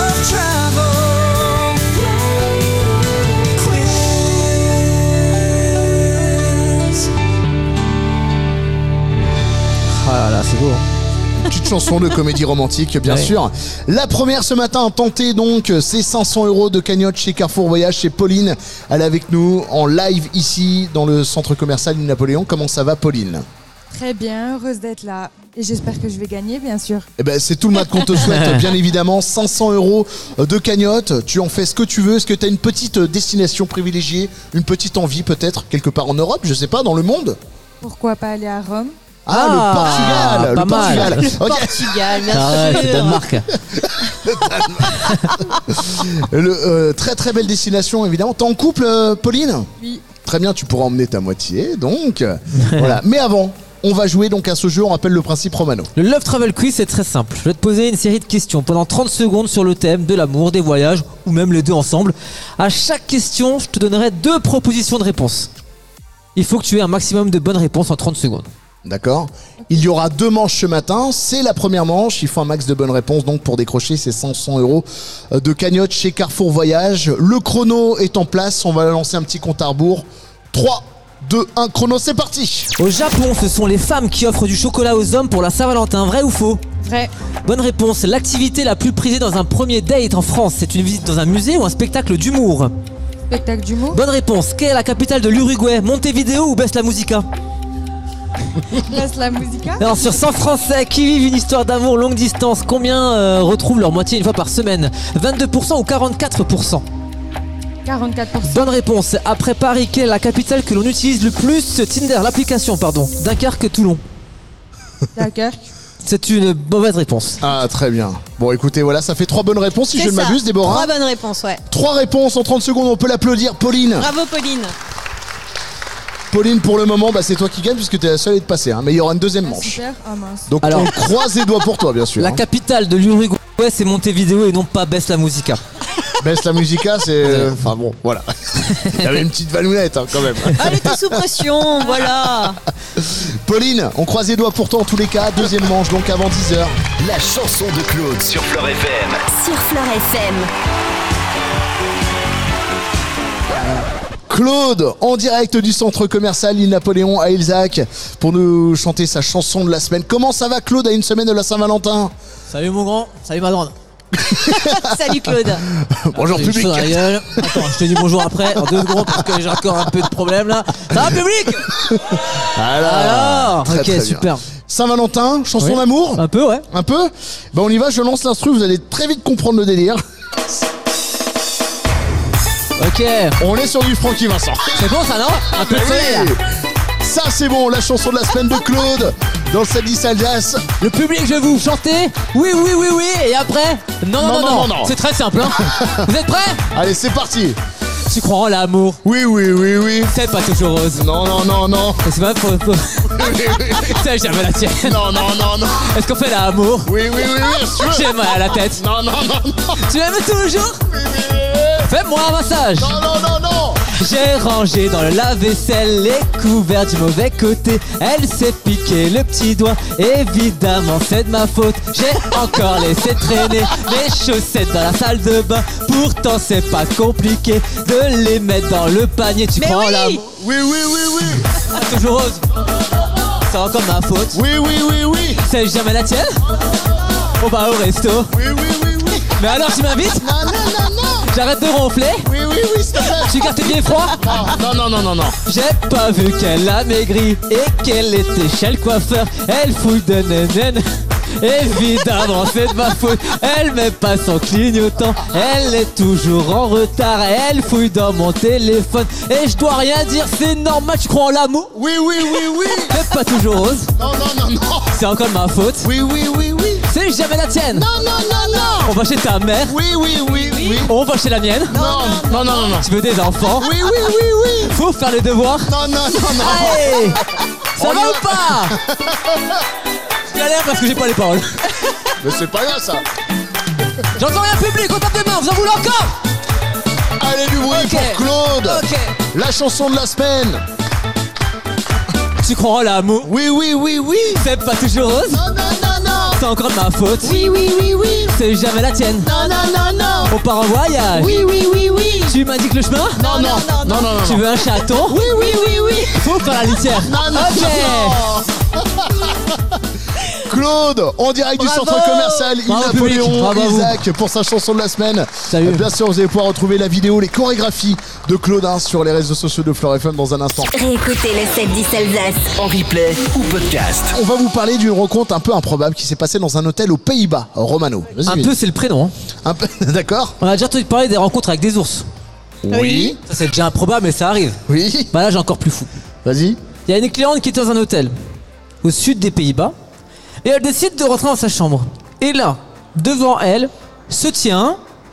[SPEAKER 5] Ah là là, c'est beau.
[SPEAKER 4] Petite chanson de comédie romantique, bien
[SPEAKER 5] Ouais.
[SPEAKER 4] sûr. La première ce matin, tentez donc ces cinq cents euros de cagnotte chez Carrefour Voyage, chez Pauline. Elle est avec nous en live ici dans le centre commercial du Napoléon. Comment ça va, Pauline?
[SPEAKER 9] Très bien, heureuse d'être là. Et j'espère que je vais gagner, bien sûr.
[SPEAKER 4] Eh ben, c'est tout le mal qu'on te souhaite, bien évidemment. cinq cents euros de cagnotte. Tu en fais ce que tu veux. Est-ce que tu as une petite destination privilégiée, une petite envie peut-être, quelque part en Europe, je sais pas, dans le monde?
[SPEAKER 9] Pourquoi pas aller à Rome?
[SPEAKER 4] Ah,
[SPEAKER 5] Ah,
[SPEAKER 4] le Portugal,
[SPEAKER 5] pas
[SPEAKER 4] le
[SPEAKER 5] mal.
[SPEAKER 4] Portugal. Ok.
[SPEAKER 7] Portugal, bien
[SPEAKER 5] Ah ouais, c'est
[SPEAKER 7] sûr.
[SPEAKER 5] Danemark.
[SPEAKER 4] Le, euh, très très belle destination évidemment. T'es en couple, euh, Pauline?
[SPEAKER 9] Oui.
[SPEAKER 4] Très bien, tu pourras emmener ta moitié, donc voilà. Mais avant, on va jouer donc à ce jeu. On rappelle le principe, Romano.
[SPEAKER 5] Le Love Travel Quiz, c'est très simple. Je vais te poser une série de questions pendant trente secondes sur le thème de l'amour, des voyages, ou même les deux ensemble. À chaque question, je te donnerai deux propositions de réponse. Il faut que tu aies un maximum de bonnes réponses en trente secondes.
[SPEAKER 4] D'accord. Il y aura deux manches ce matin. C'est la première manche. Il faut un max de bonnes réponses donc pour décrocher ces cinq cents euros de cagnotte chez Carrefour Voyage. Le chrono est en place. On va lancer un petit compte à rebours. trois, deux, un, chrono, c'est parti.
[SPEAKER 5] Au Japon, ce sont les femmes qui offrent du chocolat aux hommes pour la Saint-Valentin. Vrai ou faux?
[SPEAKER 9] Vrai.
[SPEAKER 5] Bonne réponse. L'activité la plus prisée dans un premier date en France, c'est une visite dans un musée ou un spectacle d'humour?
[SPEAKER 9] Spectacle d'humour.
[SPEAKER 5] Bonne réponse. Quelle est la capitale de l'Uruguay? Montevideo ou Best la Musica?
[SPEAKER 9] Baisse la musica.
[SPEAKER 5] Alors sur cent Français qui vivent une histoire d'amour longue distance, combien euh, retrouvent leur moitié une fois par semaine? Vingt-deux pour cent ou quarante-quatre pour cent?
[SPEAKER 9] quarante-quatre pour cent.
[SPEAKER 5] Bonne réponse. Après Paris, quelle est la capitale que l'on utilise le plus? Tinder, l'application, pardon. Dunkerque, Toulon.
[SPEAKER 9] D'accord.
[SPEAKER 5] C'est une mauvaise réponse.
[SPEAKER 4] Ah, très bien. Bon, écoutez, voilà, ça fait trois bonnes réponses si
[SPEAKER 7] C'est
[SPEAKER 4] je ne
[SPEAKER 7] ça.
[SPEAKER 4] m'abuse, Déborah.
[SPEAKER 7] Trois bonnes réponses, ouais.
[SPEAKER 4] Trois réponses en trente secondes, on peut l'applaudir. Pauline.
[SPEAKER 7] Bravo, Pauline.
[SPEAKER 4] Pauline, pour le moment, bah, c'est toi qui gagne puisque tu es la seule à être passée. Hein, mais il y aura une deuxième
[SPEAKER 9] Ah,
[SPEAKER 4] manche.
[SPEAKER 9] super. Ah mince.
[SPEAKER 4] Donc
[SPEAKER 5] Alors-
[SPEAKER 4] on croise les doigts pour toi, bien sûr.
[SPEAKER 5] La
[SPEAKER 4] hein.
[SPEAKER 5] capitale de l'Uruguay, c'est Montevideo et non pas Baisse la Musica.
[SPEAKER 4] Baisse la musica, c'est. Enfin bon, voilà. Il y avait une petite vanounette hein, quand même.
[SPEAKER 7] Elle était sous pression, voilà.
[SPEAKER 4] Pauline, on croise les doigts pour toi en tous les cas. Deuxième manche, donc avant dix heures.
[SPEAKER 1] La chanson de Claude sur Fleur F M.
[SPEAKER 2] Sur Fleur F M.
[SPEAKER 4] Claude, en direct du centre commercial L'Île Napoléon à Ilzac, pour nous chanter sa chanson de la semaine. Comment ça va, Claude, à une semaine de la Saint-Valentin?
[SPEAKER 5] Salut mon grand, salut ma grande.
[SPEAKER 7] Salut, Claude.
[SPEAKER 4] Bonjour,
[SPEAKER 5] J'ai une
[SPEAKER 4] public.
[SPEAKER 5] chose à la gueule. Attends, je te dis bonjour après, en deux secondes, parce que j'ai encore un peu de problème là. Ça va, public?
[SPEAKER 4] Voilà.
[SPEAKER 5] Alors,
[SPEAKER 4] Très,
[SPEAKER 5] ok,
[SPEAKER 4] très bien.
[SPEAKER 5] super.
[SPEAKER 4] Saint-Valentin, chanson
[SPEAKER 5] Oui.
[SPEAKER 4] d'amour?
[SPEAKER 5] Un peu, ouais.
[SPEAKER 4] Un peu? Ben on y va, je lance l'instru, vous allez très vite comprendre le délire.
[SPEAKER 5] Ok.
[SPEAKER 4] On est sur du Francky Vincent.
[SPEAKER 5] C'est bon ça, non? Un peu de soleil là.
[SPEAKER 4] Oui. Ça c'est bon, la chanson de la semaine de Claude dans le sept dix Alsace.
[SPEAKER 5] Le public, je vais vous chanter. Oui, oui, oui, oui. Et après? Non, non, non, non.
[SPEAKER 4] non, non.
[SPEAKER 5] C'est très simple, hein. Vous êtes prêts?
[SPEAKER 4] Allez, c'est parti.
[SPEAKER 5] Tu crois en l'amour?
[SPEAKER 4] Oui, oui, oui, oui.
[SPEAKER 5] C'est pas toujours rose.
[SPEAKER 4] Non, non, non, non.
[SPEAKER 5] Et c'est pas faux. C'est jamais la tienne.
[SPEAKER 4] Non, non, non, non.
[SPEAKER 5] Est-ce qu'on fait l'amour?
[SPEAKER 4] Oui, oui, oui, oui, sûr.
[SPEAKER 5] J'ai mal à la tête.
[SPEAKER 4] Non, non, non, non.
[SPEAKER 5] Tu m'aimes toujours? Fais-moi un massage.
[SPEAKER 4] Non, non, non, non.
[SPEAKER 5] J'ai rangé dans le lave-vaisselle les couverts du mauvais côté. Elle s'est piqué le petit doigt. Évidemment, c'est de ma faute. J'ai encore laissé traîner mes chaussettes dans la salle de bain. Pourtant, c'est pas compliqué de les mettre dans le panier. Tu
[SPEAKER 7] Mais
[SPEAKER 5] prends
[SPEAKER 7] oui.
[SPEAKER 5] l'amour.
[SPEAKER 4] Oui, oui, oui, oui.
[SPEAKER 5] Toujours rose. C'est encore ma faute.
[SPEAKER 4] Oui, oui, oui, oui.
[SPEAKER 5] C'est jamais la tienne. On va au resto.
[SPEAKER 4] Oui, oui, oui, oui.
[SPEAKER 5] Mais alors, tu m'invites?
[SPEAKER 4] Non, non, non, non.
[SPEAKER 5] J'arrête de ronfler.
[SPEAKER 4] Oui, oui, oui, s'il te plaît.
[SPEAKER 5] Tu gardes tes pieds froids.
[SPEAKER 4] Non, non, non, non, non.
[SPEAKER 5] J'ai pas vu qu'elle a maigri et qu'elle était chez le coiffeur. Elle fouille de nénène. Évidemment, c'est de ma faute. Elle met pas son clignotant. Elle est toujours en retard. Elle fouille dans mon téléphone. Et je dois rien dire, c'est normal. Tu crois en l'amour?
[SPEAKER 4] Oui, oui, oui, oui.
[SPEAKER 5] C'est pas toujours rose.
[SPEAKER 4] Non, non, non, non.
[SPEAKER 5] C'est encore de ma faute.
[SPEAKER 4] Oui, oui, oui, oui.
[SPEAKER 5] C'est jamais la tienne.
[SPEAKER 4] Non, non, non, non.
[SPEAKER 5] On va chez ta mère.
[SPEAKER 4] Oui, oui, oui, oui.
[SPEAKER 5] On va chez la mienne.
[SPEAKER 4] Non, non, non, non, non.
[SPEAKER 5] Tu veux des enfants?
[SPEAKER 4] Oui, oui, oui, oui.
[SPEAKER 5] Faut faire les devoirs.
[SPEAKER 4] Non, non, non, non.
[SPEAKER 5] Allez. Ça
[SPEAKER 4] On
[SPEAKER 5] va
[SPEAKER 4] y va.
[SPEAKER 5] ou pas? Je galère parce que j'ai pas les paroles.
[SPEAKER 4] Mais c'est pas grave ça.
[SPEAKER 5] J'entends rien, public, on tape des mains, vous en voulez encore?
[SPEAKER 4] Allez, du bruit
[SPEAKER 5] Ok.
[SPEAKER 4] pour Claude.
[SPEAKER 5] Ok.
[SPEAKER 4] La chanson de la semaine.
[SPEAKER 5] Tu crois en l'amour?
[SPEAKER 4] Oui, oui, oui, oui.
[SPEAKER 5] C'est pas toujours rose.
[SPEAKER 4] Non, non, non, non.
[SPEAKER 5] C'est encore de ma faute.
[SPEAKER 4] Oui, oui, oui, oui.
[SPEAKER 5] C'est jamais la tienne.
[SPEAKER 4] Non, non, non, non.
[SPEAKER 5] On part en voyage.
[SPEAKER 4] Oui, oui, oui, oui.
[SPEAKER 5] Tu m'indiques le chemin?
[SPEAKER 4] Non, non, non, non, non.
[SPEAKER 5] Tu veux un chaton?
[SPEAKER 4] Oui, oui, oui, oui.
[SPEAKER 5] Faut faire la litière.
[SPEAKER 4] Non, non,
[SPEAKER 5] Ok.
[SPEAKER 4] non, non. Claude, en direct
[SPEAKER 5] Bravo.
[SPEAKER 4] du centre commercial Île
[SPEAKER 5] Bravo,
[SPEAKER 4] Napoléon,
[SPEAKER 5] public. Bravo à vous.
[SPEAKER 4] Isaac, pour sa chanson de la semaine.
[SPEAKER 5] Salut.
[SPEAKER 4] Bien sûr, vous allez pouvoir retrouver la vidéo, les chorégraphies de Claude hein, sur les réseaux sociaux de Fleur F M dans un instant.
[SPEAKER 2] Réécoutez le sept dix Alsace.
[SPEAKER 1] En replay ou podcast.
[SPEAKER 4] On va vous parler d'une rencontre un peu improbable qui s'est passée dans un hôtel aux Pays-Bas, Romano. Vas-y,
[SPEAKER 5] Un
[SPEAKER 4] Mimi.
[SPEAKER 5] peu, c'est le prénom. hein.
[SPEAKER 4] Un peu, d'accord.
[SPEAKER 5] On a déjà entendu parler des rencontres avec des ours.
[SPEAKER 4] Oui.
[SPEAKER 5] Ça, c'est déjà improbable, mais ça arrive.
[SPEAKER 4] Oui.
[SPEAKER 5] Bah là, j'ai encore plus fou.
[SPEAKER 4] Vas-y.
[SPEAKER 5] Il y a une cliente qui était dans un hôtel au sud des Pays-Bas et elle décide de rentrer dans sa chambre. Et là, devant elle, se tient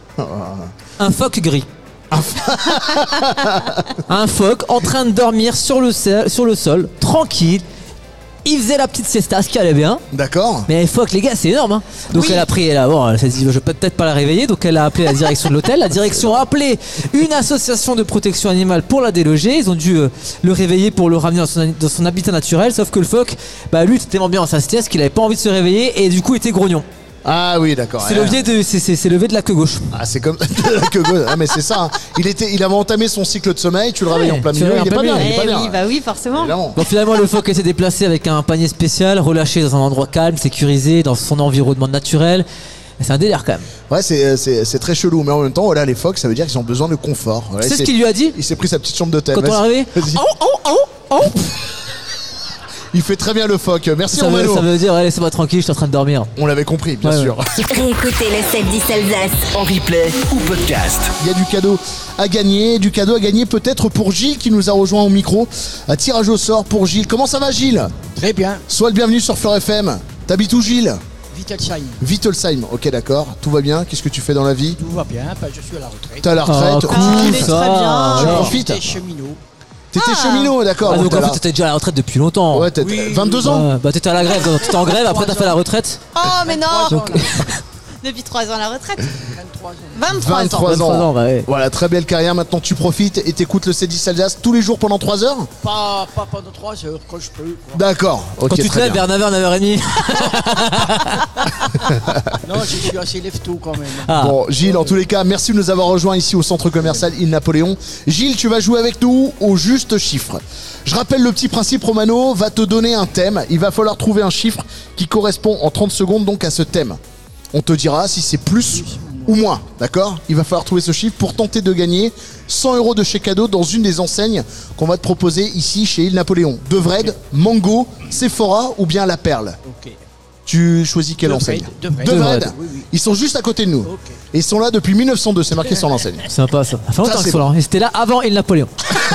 [SPEAKER 5] un phoque gris. Un phoque en train de dormir sur le, sol, sur le sol, tranquille. Il faisait la petite siesta, ce qui allait bien.
[SPEAKER 4] D'accord.
[SPEAKER 5] Mais les phoques, les gars, c'est énorme. Hein. Donc
[SPEAKER 4] Oui.
[SPEAKER 5] elle a pris, elle a, bon, elle s'est dit, je peux peut-être pas la réveiller. Donc elle a appelé la direction de l'hôtel. La direction a appelé une association de protection animale pour la déloger. Ils ont dû euh, le réveiller pour le ramener dans son, dans son habitat naturel. Sauf que le phoque, bah lui, était tellement bien dans sa sieste qu'il avait pas envie de se réveiller et du coup, il était grognon.
[SPEAKER 4] Ah oui, d'accord.
[SPEAKER 5] C'est
[SPEAKER 4] Ouais.
[SPEAKER 5] levé de, c'est, c'est, c'est levé de la queue gauche.
[SPEAKER 4] Ah, c'est comme que gauche. Ah, mais c'est ça. hein. Il était, il avait entamé son cycle de sommeil. Tu le réveilles
[SPEAKER 5] Ouais,
[SPEAKER 4] en plein
[SPEAKER 5] tu le
[SPEAKER 4] milieu. Il
[SPEAKER 5] réveilles
[SPEAKER 4] est
[SPEAKER 5] en
[SPEAKER 4] pas
[SPEAKER 5] plein
[SPEAKER 4] bien. Il est
[SPEAKER 7] Eh
[SPEAKER 4] pas bien.
[SPEAKER 7] oui, bah oui, forcément.
[SPEAKER 4] Évidemment.
[SPEAKER 5] Bon, finalement, le phoque s'est déplacé avec un panier spécial, relâché dans un endroit calme, sécurisé, dans son environnement naturel. C'est un délire quand même.
[SPEAKER 4] Ouais, c'est, c'est, c'est très chelou. Mais en même temps, voilà, les phoques, ça veut dire qu'ils ont besoin de confort. Voilà,
[SPEAKER 5] Tu sais
[SPEAKER 4] il
[SPEAKER 5] ce
[SPEAKER 4] s'est-
[SPEAKER 5] qu'il lui a dit
[SPEAKER 4] Il s'est pris sa petite chambre d'hôtel.
[SPEAKER 5] quand on
[SPEAKER 4] Vas-y.
[SPEAKER 5] l'a réveillé?
[SPEAKER 4] Vas-y.
[SPEAKER 5] Oh, oh, oh, oh.
[SPEAKER 4] Il fait très bien le phoque. Merci
[SPEAKER 5] Ça veut,
[SPEAKER 4] Romano.
[SPEAKER 5] ça veut dire, ouais, laissez-moi tranquille, je suis en train de dormir.
[SPEAKER 4] On l'avait compris, bien
[SPEAKER 5] Ouais,
[SPEAKER 4] sûr.
[SPEAKER 2] Réécoutez le sept dix Alsace.
[SPEAKER 1] En replay ou podcast.
[SPEAKER 4] Il y a du cadeau à gagner, du cadeau à gagner peut-être pour Gilles qui nous a rejoint au micro. Un tirage au sort pour Gilles. Comment ça va Gilles?
[SPEAKER 10] Très bien.
[SPEAKER 4] Sois le bienvenu sur Fleur F M. T'habites où Gilles?
[SPEAKER 10] Wittelsheim.
[SPEAKER 4] Wittelsheim, ok d'accord. Tout va bien, qu'est-ce que tu fais dans la vie?
[SPEAKER 10] Tout va bien, bah, je suis à la retraite.
[SPEAKER 4] T'es à la retraite.
[SPEAKER 5] Ah, cool,
[SPEAKER 7] Ah, mais
[SPEAKER 5] ça.
[SPEAKER 7] très bien.
[SPEAKER 4] Tu
[SPEAKER 5] Alors.
[SPEAKER 4] profites?
[SPEAKER 10] J'étais cheminot.
[SPEAKER 4] T'étais
[SPEAKER 7] Ah.
[SPEAKER 4] cheminot, d'accord.
[SPEAKER 5] Ah,
[SPEAKER 4] donc
[SPEAKER 5] donc
[SPEAKER 4] t'as
[SPEAKER 5] en
[SPEAKER 4] la-
[SPEAKER 5] fait, t'étais déjà à la retraite depuis longtemps.
[SPEAKER 4] Ouais, t'as
[SPEAKER 10] Oui.
[SPEAKER 4] vingt-deux ans.
[SPEAKER 5] Ouais, bah t'étais à la grève, donc t'étais en grève, après t'as fait la retraite.
[SPEAKER 7] Oh, mais non.
[SPEAKER 10] Donc,
[SPEAKER 7] Depuis trois ans à la retraite.
[SPEAKER 10] vingt-trois ans.
[SPEAKER 7] vingt-trois ans.
[SPEAKER 4] vingt-trois
[SPEAKER 5] vingt-trois ans, bah ouais.
[SPEAKER 4] Voilà, très belle carrière. Maintenant, tu profites et t'écoutes le sept dix Alsace tous les jours pendant trois heures.
[SPEAKER 10] Pas, pas pendant trois heures, quand je peux. quoi.
[SPEAKER 4] D'accord, ok,
[SPEAKER 5] Quand tu te
[SPEAKER 4] très
[SPEAKER 5] lèves
[SPEAKER 4] bien.
[SPEAKER 5] vers neuf heures, neuf heures trente.
[SPEAKER 10] Non, je suis assez lève-tôt quand même.
[SPEAKER 5] Ah.
[SPEAKER 4] Bon, Gilles, en tous les cas, merci de nous avoir rejoints ici au centre commercial Il Napoléon. Gilles, tu vas jouer avec nous au juste chiffre. Je rappelle le petit principe, Romano va te donner un thème. Il va falloir trouver un chiffre qui correspond en trente secondes donc à ce thème. On te dira si c'est plus ou moins, d'accord? Il va falloir trouver ce chiffre pour tenter de gagner cent euros de chèque cadeau dans une des enseignes qu'on va te proposer ici chez Il Napoléon. Devred, Mango, Sephora ou bien La Perle.
[SPEAKER 10] Ok.
[SPEAKER 4] Tu choisis quelle
[SPEAKER 10] Devred,
[SPEAKER 4] enseigne?
[SPEAKER 10] Devred.
[SPEAKER 4] Devred.
[SPEAKER 10] Oui, oui.
[SPEAKER 4] Ils sont juste à côté de nous.
[SPEAKER 10] Ok.
[SPEAKER 4] Et ils sont là depuis mille neuf cent deux, c'est marqué sur l'enseigne.
[SPEAKER 5] Sympa ça. Ça fait longtemps
[SPEAKER 4] Ça,
[SPEAKER 5] qu'ils
[SPEAKER 4] c'est
[SPEAKER 5] sont là. Ils étaient là avant Il Napoléon.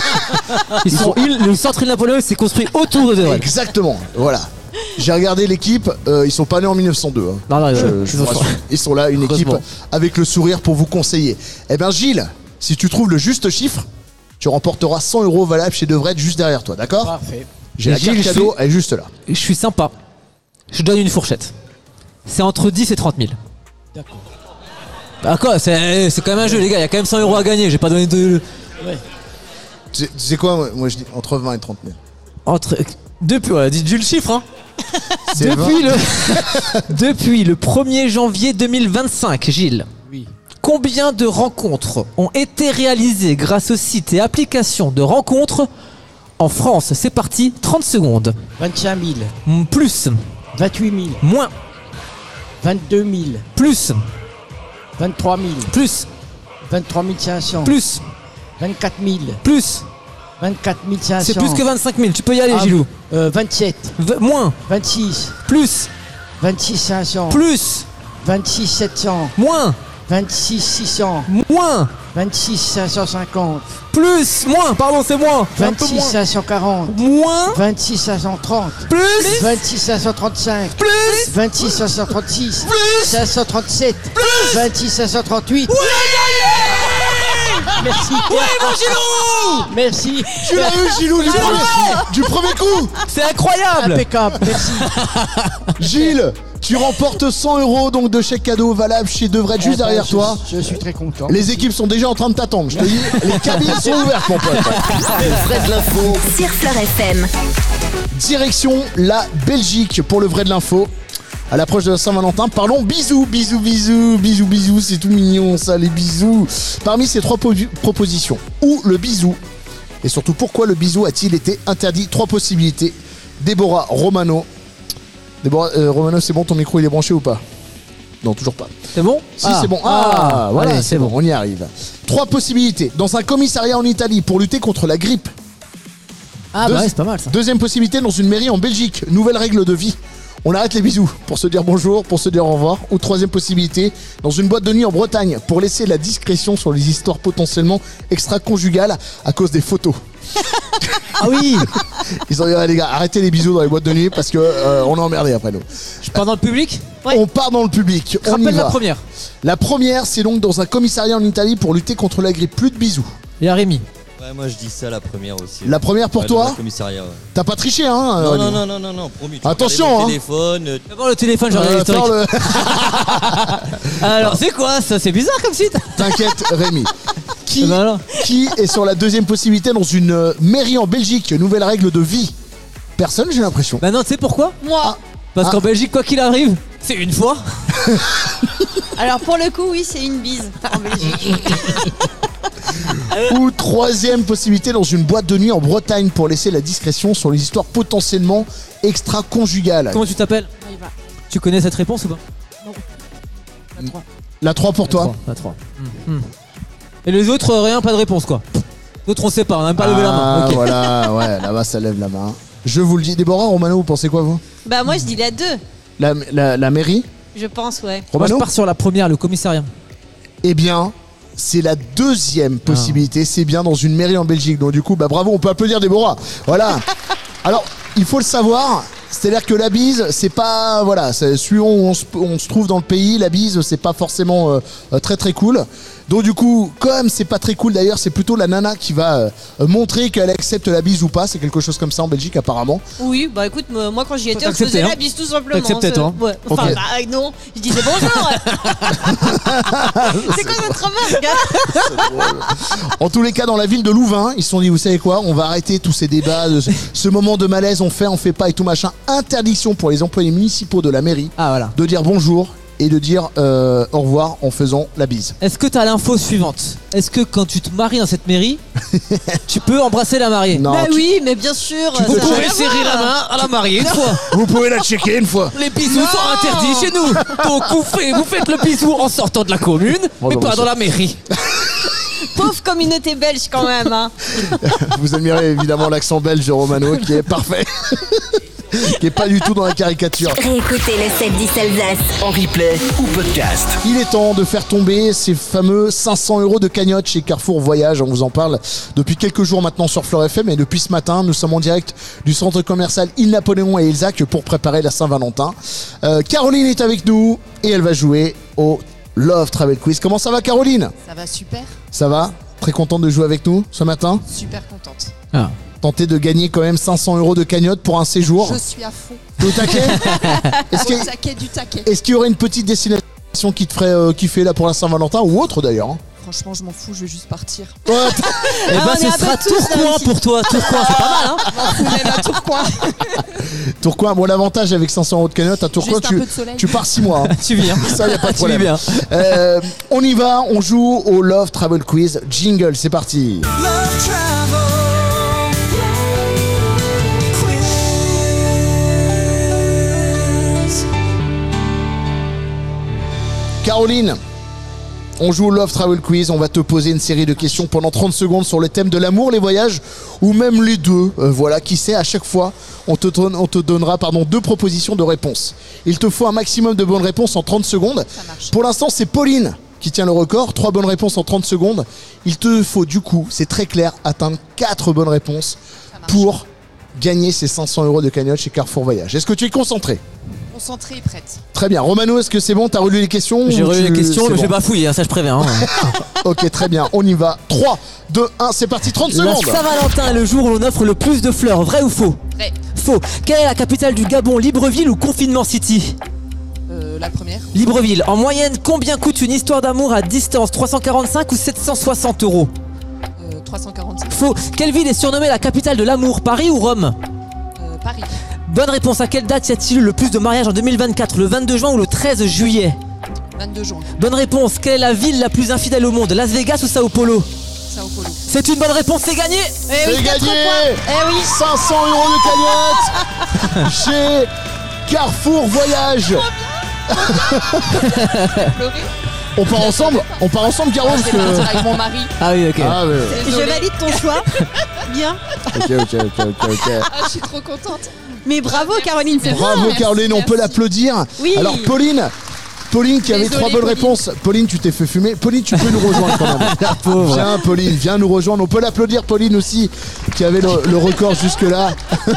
[SPEAKER 5] Ils sont, il- le centre Il Napoléon s'est construit autour de Devred.
[SPEAKER 4] Exactement, voilà. J'ai regardé l'équipe, euh, ils sont pas nés en mille neuf cent deux. hein.
[SPEAKER 5] Non, non, ils-
[SPEAKER 4] Je-
[SPEAKER 5] ils
[SPEAKER 4] je
[SPEAKER 5] sont-
[SPEAKER 4] vous rassure. Ils sont là, une équipe
[SPEAKER 5] Heureusement.
[SPEAKER 4] avec le sourire pour vous conseiller. Eh bien Gilles, si tu trouves le juste chiffre, tu remporteras cent euros valables chez Devred juste derrière toi, d'accord?
[SPEAKER 10] Parfait.
[SPEAKER 4] J'ai la
[SPEAKER 5] Gilles,
[SPEAKER 4] carte
[SPEAKER 5] je
[SPEAKER 4] cadeau,
[SPEAKER 5] suis-
[SPEAKER 4] elle est juste là.
[SPEAKER 5] Je suis sympa. Je donne une fourchette. C'est entre dix et trente mille.
[SPEAKER 10] D'accord.
[SPEAKER 5] Bah quoi, c'est c'est quand même un jeu les gars, il y a quand même cent euros à gagner, j'ai pas donné de...
[SPEAKER 10] Ouais.
[SPEAKER 4] Tu sais- tu sais quoi, moi, moi je dis entre vingt et trente mille.
[SPEAKER 5] Entre... Depuis, ouais, dis-tu le chiffre hein.
[SPEAKER 4] C'est
[SPEAKER 5] Depuis le... Depuis le premier janvier deux mille vingt-cinq, Gilles,
[SPEAKER 10] Oui.
[SPEAKER 5] combien de rencontres ont été réalisées grâce au site et application de rencontres en France? C'est parti, trente secondes.
[SPEAKER 10] vingt-cinq mille.
[SPEAKER 5] Mm, Plus,
[SPEAKER 10] vingt-huit mille.
[SPEAKER 5] moins,
[SPEAKER 10] vingt-deux mille.
[SPEAKER 5] plus,
[SPEAKER 10] vingt-trois mille.
[SPEAKER 5] plus,
[SPEAKER 10] vingt-trois mille cinq cents.
[SPEAKER 5] plus,
[SPEAKER 10] vingt-quatre mille.
[SPEAKER 5] plus.
[SPEAKER 10] vingt-quatre mille cinq cents.
[SPEAKER 5] C'est plus que vingt-cinq mille, tu peux y aller
[SPEAKER 10] Ah,
[SPEAKER 5] Gilou.
[SPEAKER 10] euh, vingt-sept.
[SPEAKER 5] V- moins,
[SPEAKER 10] vingt-six.
[SPEAKER 5] plus,
[SPEAKER 10] vingt-six cinq cents.
[SPEAKER 5] plus,
[SPEAKER 10] vingt-six sept cents.
[SPEAKER 5] moins,
[SPEAKER 10] vingt-six six cents.
[SPEAKER 5] moins,
[SPEAKER 10] vingt-six cinq cent cinquante.
[SPEAKER 5] plus, moins, pardon c'est moins. Un peu
[SPEAKER 10] vingt-six
[SPEAKER 5] moins.
[SPEAKER 10] cinq cent quarante.
[SPEAKER 5] Moins,
[SPEAKER 10] vingt-six cinq cent trente.
[SPEAKER 5] plus,
[SPEAKER 10] vingt-six cinq cent trente-cinq.
[SPEAKER 5] plus,
[SPEAKER 10] vingt-six cinq cent trente-six.
[SPEAKER 5] plus.
[SPEAKER 10] cinq cent trente-sept. vingt-six cinq cent trente-huit. Merci.
[SPEAKER 5] Ouais mon Gilou.
[SPEAKER 10] Merci.
[SPEAKER 4] Tu l'as eu Gilou du premier, du premier coup.
[SPEAKER 5] C'est incroyable.
[SPEAKER 10] Impeccable. Merci.
[SPEAKER 4] Gilles, tu remportes cent euros donc de chèque cadeau valable chez Devred juste
[SPEAKER 10] Eh ben,
[SPEAKER 4] derrière
[SPEAKER 10] je-
[SPEAKER 4] toi.
[SPEAKER 10] Je suis très content.
[SPEAKER 4] Les équipes sont déjà en train de t'attendre, je te dis, les cabines sont ouvertes mon pote.
[SPEAKER 1] Le vrai de l'info.
[SPEAKER 2] Sur Fleur F M.
[SPEAKER 4] Direction la Belgique pour le vrai de l'info. À l'approche de la Saint-Valentin, parlons bisous, bisous, bisous, bisous, bisous, c'est tout mignon ça, les bisous. Parmi ces trois po- propositions, où le bisou, et surtout pourquoi le bisou a-t-il été interdit? Trois possibilités. Déborah, Romano. Déborah, euh, Romano, c'est bon, ton micro il est branché ou pas? Non, toujours pas.
[SPEAKER 5] C'est bon?
[SPEAKER 4] Si, c'est bon. Ah, voilà,
[SPEAKER 5] allez,
[SPEAKER 4] c'est bon, on y arrive. Trois possibilités. Dans un commissariat en Italie pour lutter contre la grippe.
[SPEAKER 5] Ah
[SPEAKER 4] Deux-
[SPEAKER 5] bah ouais, c'est pas mal ça.
[SPEAKER 4] Deuxième possibilité, dans une mairie en Belgique. Nouvelle règle de vie. On arrête les bisous pour se dire bonjour, pour se dire au revoir. Ou troisième possibilité, dans une boîte de nuit en Bretagne pour laisser la discrétion sur les histoires potentiellement extra-conjugales à cause des photos.
[SPEAKER 5] Ah oui.
[SPEAKER 4] Ils ont dit, ouais, les gars, arrêtez les bisous dans les boîtes de nuit parce que euh, on est emmerdés après nous.
[SPEAKER 5] Je pars dans le public.
[SPEAKER 7] Ouais.
[SPEAKER 4] On part dans le public. On y
[SPEAKER 5] Rappelle la
[SPEAKER 4] va.
[SPEAKER 5] première.
[SPEAKER 4] La première, c'est donc dans un commissariat en Italie pour lutter contre la grippe. Plus de bisous.
[SPEAKER 5] Il y a Rémi.
[SPEAKER 6] Ouais, moi je dis ça la première aussi.
[SPEAKER 4] La première pour
[SPEAKER 6] Ouais,
[SPEAKER 4] toi
[SPEAKER 6] dans le commissariat, ouais.
[SPEAKER 4] T'as pas triché, hein
[SPEAKER 6] Non,
[SPEAKER 4] Rémi
[SPEAKER 6] non, non, non, non, non, promis. tu
[SPEAKER 4] Attention,
[SPEAKER 6] regardais mon
[SPEAKER 4] hein.
[SPEAKER 6] téléphone, euh,
[SPEAKER 5] D'abord le téléphone, j'ai
[SPEAKER 4] Euh,
[SPEAKER 5] regardé
[SPEAKER 4] faire
[SPEAKER 5] l'historique.
[SPEAKER 4] le-
[SPEAKER 5] Alors c'est quoi ça? C'est bizarre comme site.
[SPEAKER 4] T'inquiète, Rémi. Qui,
[SPEAKER 5] Eh ben alors.
[SPEAKER 4] qui est sur la deuxième possibilité dans une euh, mairie en Belgique? Nouvelle règle de vie. Personne, j'ai l'impression.
[SPEAKER 5] Bah non, tu sais pourquoi?
[SPEAKER 7] Moi.
[SPEAKER 5] Parce
[SPEAKER 4] Ah.
[SPEAKER 5] qu'en Belgique, quoi qu'il arrive, c'est une fois.
[SPEAKER 7] Alors pour le coup, oui, c'est une bise en Belgique.
[SPEAKER 4] Ou troisième possibilité dans une boîte de nuit en Bretagne pour laisser la discrétion sur les histoires potentiellement extra-conjugales.
[SPEAKER 5] Comment tu t'appelles? Tu connais cette réponse ou pas?
[SPEAKER 4] La trois pour toi.
[SPEAKER 5] La trois. Hmm, hmm. Et les autres, rien, pas de réponse quoi. D'autres on sait pas, on n'a même pas levé la main.
[SPEAKER 4] Ah,
[SPEAKER 5] Ok.
[SPEAKER 4] voilà, ouais, là-bas ça lève la main. Je vous le dis. Déborah, Romano, vous pensez quoi vous?
[SPEAKER 7] Bah moi je dis la deux,
[SPEAKER 4] la, la, la mairie?
[SPEAKER 7] je pense, ouais.
[SPEAKER 5] Moi,
[SPEAKER 4] Romano?
[SPEAKER 5] je pars sur la première, le commissariat.
[SPEAKER 4] Eh bien, c'est la deuxième possibilité. C'est bien dans une mairie en Belgique. Donc du coup, bah bravo, on peut applaudir Déborah. Voilà. Alors, il faut le savoir. C'est-à-dire que la bise, c'est pas, voilà, c'est, suivant où on se, on se trouve dans le pays, la bise, c'est pas forcément euh, très très cool. Donc du coup, comme c'est pas très cool d'ailleurs, c'est plutôt la nana qui va euh, montrer qu'elle accepte la bise ou pas. C'est quelque chose comme ça en Belgique apparemment.
[SPEAKER 7] Oui, bah écoute, moi moi, quand j'y étais, on
[SPEAKER 5] accepté,
[SPEAKER 7] faisait
[SPEAKER 5] hein.
[SPEAKER 7] la bise tout simplement.
[SPEAKER 5] T'acceptais,
[SPEAKER 7] c'est-
[SPEAKER 5] toi
[SPEAKER 7] Ouais. Enfin,
[SPEAKER 4] Ok.
[SPEAKER 7] bah non, je disais bonjour. C'est quoi votre remarque, gars?
[SPEAKER 4] En tous les cas, dans la ville de Louvain, ils se sont dit, vous savez quoi, on va arrêter tous ces débats, de ce, ce moment de malaise, on fait, on fait pas et tout machin. Interdiction pour les employés municipaux de la mairie
[SPEAKER 5] Ah voilà.
[SPEAKER 4] de dire bonjour et de dire euh, au revoir en faisant la bise.
[SPEAKER 5] Est-ce que t'as l'info suivante? Est-ce que quand tu te maries dans cette mairie, tu peux embrasser la mariée?
[SPEAKER 4] Non,
[SPEAKER 7] Bah
[SPEAKER 4] tu-
[SPEAKER 7] oui, mais bien sûr.
[SPEAKER 5] Vous
[SPEAKER 7] ça a
[SPEAKER 5] pouvez
[SPEAKER 7] rien à
[SPEAKER 5] serrer
[SPEAKER 7] voir.
[SPEAKER 5] la main à la mariée une fois.
[SPEAKER 4] vous pouvez la checker une fois.
[SPEAKER 5] Les bisous sont interdits chez nous. Donc vous faites, vous faites le bisou en sortant de la commune,
[SPEAKER 4] Bon,
[SPEAKER 5] mais
[SPEAKER 4] bah,
[SPEAKER 5] pas
[SPEAKER 4] bon,
[SPEAKER 5] dans la mairie.
[SPEAKER 7] Pauvre communauté belge quand même. Hein.
[SPEAKER 4] Vous admirez évidemment l'accent belge de Romano qui est parfait. Qui est pas du tout dans la caricature.
[SPEAKER 2] Réécoutez le sept dix Alsace.
[SPEAKER 1] En replay ou podcast.
[SPEAKER 4] Il est temps de faire tomber ces fameux cinq cents euros de cagnotte chez Carrefour Voyage. On vous en parle depuis quelques jours maintenant sur Fleur F M et depuis ce matin, nous sommes en direct du centre commercial Il Napoléon à Ilzac pour préparer la Saint-Valentin. Euh, Caroline est avec nous et elle va jouer au Love Travel Quiz. Comment ça va, Caroline?
[SPEAKER 11] Ça va super,
[SPEAKER 4] Ça va? Très contente de jouer avec nous ce matin.
[SPEAKER 11] super contente.
[SPEAKER 5] Ah.
[SPEAKER 4] Tenter de gagner quand même cinq cents euros de cagnotte pour un séjour.
[SPEAKER 11] Je suis à fond.
[SPEAKER 4] Au taquet. Est-ce qu'il
[SPEAKER 11] Au taquet du taquet.
[SPEAKER 4] est-ce qu'il y aurait une petite destination qui te ferait euh, kiffer là pour la Saint-Valentin ou autre d'ailleurs, hein?
[SPEAKER 11] Franchement, je m'en fous, je vais juste partir.
[SPEAKER 4] Ouais,
[SPEAKER 5] Eh
[SPEAKER 7] Ah,
[SPEAKER 5] ben
[SPEAKER 7] on est
[SPEAKER 5] ce
[SPEAKER 7] un peu
[SPEAKER 5] sera
[SPEAKER 7] tous là
[SPEAKER 5] Tourcoing
[SPEAKER 7] aussi.
[SPEAKER 5] pour toi. Tourcoing, c'est pas mal, hein?
[SPEAKER 11] Je m'en fous même à Tourcoing.
[SPEAKER 4] Tourcoing, bon, l'avantage avec cinq cents euros de cagnotte à Tourcoing,
[SPEAKER 11] Juste un
[SPEAKER 4] tu,
[SPEAKER 11] peu de soleil.
[SPEAKER 4] tu pars six mois, hein.
[SPEAKER 5] Tu viens.
[SPEAKER 4] Ça y a pas de
[SPEAKER 5] Tu vis
[SPEAKER 4] problème.
[SPEAKER 5] bien.
[SPEAKER 4] Euh, on y va, on joue au Love Travel Quiz. Jingle, c'est parti. Caroline, on joue au Love Travel Quiz. On va te poser une série de questions pendant trente secondes sur le thème de l'amour, les voyages ou même les deux. Euh, voilà, qui sait, à chaque fois, on te, donne- on te donnera pardon, deux propositions de réponse. Il te faut un maximum de bonnes réponses en trente secondes.
[SPEAKER 11] Ça marche.
[SPEAKER 4] Pour l'instant, c'est Pauline qui tient le record. Trois bonnes réponses en trente secondes. Il te faut du coup, c'est très clair, atteindre quatre bonnes réponses
[SPEAKER 11] Ça marche.
[SPEAKER 4] pour gagner ces cinq cents euros de cagnotte chez Carrefour Voyage. Est-ce que tu es concentré?
[SPEAKER 11] Concentrée et prête.
[SPEAKER 4] Très bien. Romano, est-ce que c'est bon? T'as relu les questions?
[SPEAKER 5] J'ai
[SPEAKER 4] ou
[SPEAKER 5] relu
[SPEAKER 4] tu-
[SPEAKER 5] les questions,
[SPEAKER 4] c'est
[SPEAKER 5] mais
[SPEAKER 4] bon
[SPEAKER 5] je vais pas fouiller, hein, ça je préviens. hein.
[SPEAKER 4] Ok, très bien. On y va. trois, deux, un, c'est parti. trente
[SPEAKER 5] La
[SPEAKER 4] secondes.
[SPEAKER 5] Saint-Valentin est le jour où l'on offre le plus de fleurs, vrai ou faux?
[SPEAKER 11] Vrai.
[SPEAKER 5] Faux. Quelle est la capitale du Gabon, Libreville ou Confinement City?
[SPEAKER 11] Euh, la première.
[SPEAKER 5] Libreville. En moyenne, combien coûte une histoire d'amour à distance? trois cent quarante-cinq ou sept cent soixante euros?
[SPEAKER 11] Euh, trois cent quarante-cinq.
[SPEAKER 5] Faux. Quelle ville est surnommée la capitale de l'amour, Paris ou Rome?
[SPEAKER 11] Euh, Paris.
[SPEAKER 5] Bonne réponse. À quelle date y a-t-il eu le plus de mariages en deux mille vingt-quatre? Le vingt-deux juin ou le treize juillet?
[SPEAKER 11] vingt-deux juin.
[SPEAKER 5] Bonne réponse. Quelle est la ville la plus infidèle au monde? Las Vegas ou Sao Paulo?
[SPEAKER 11] Sao Paulo.
[SPEAKER 5] C'est une bonne réponse, c'est gagné.
[SPEAKER 7] Eh oui,
[SPEAKER 4] C'est
[SPEAKER 7] quatre
[SPEAKER 4] gagné.
[SPEAKER 7] points. Eh oui.
[SPEAKER 4] cinq cents euros de cagnotte chez Carrefour Voyage.
[SPEAKER 11] Pleurer.
[SPEAKER 4] On part ensemble. On part ensemble, Caro, parce
[SPEAKER 11] Je vais partir
[SPEAKER 4] que.
[SPEAKER 11] avec mon mari.
[SPEAKER 5] Ah oui, ok.
[SPEAKER 4] Ah ouais.
[SPEAKER 7] Je
[SPEAKER 11] Désolée.
[SPEAKER 7] valide ton choix. Bien.
[SPEAKER 4] Ok, ok, ok, ok, ok.
[SPEAKER 11] Ah, je suis trop contente.
[SPEAKER 7] Mais bravo Caroline, c'est
[SPEAKER 11] Merci.
[SPEAKER 7] bon.
[SPEAKER 4] Bravo,
[SPEAKER 11] merci,
[SPEAKER 4] Caroline. On peut
[SPEAKER 11] merci.
[SPEAKER 4] l'applaudir.
[SPEAKER 7] Oui.
[SPEAKER 4] Alors, Pauline. Pauline qui avait
[SPEAKER 11] Désolée,
[SPEAKER 4] trois bonnes
[SPEAKER 11] Pauline.
[SPEAKER 4] réponses. Pauline, tu t'es fait fumer. Pauline, tu peux nous rejoindre quand même.
[SPEAKER 5] La pauvre.
[SPEAKER 4] Viens, Pauline, viens nous rejoindre. On peut l'applaudir, Pauline aussi, qui avait le, le record jusque-là.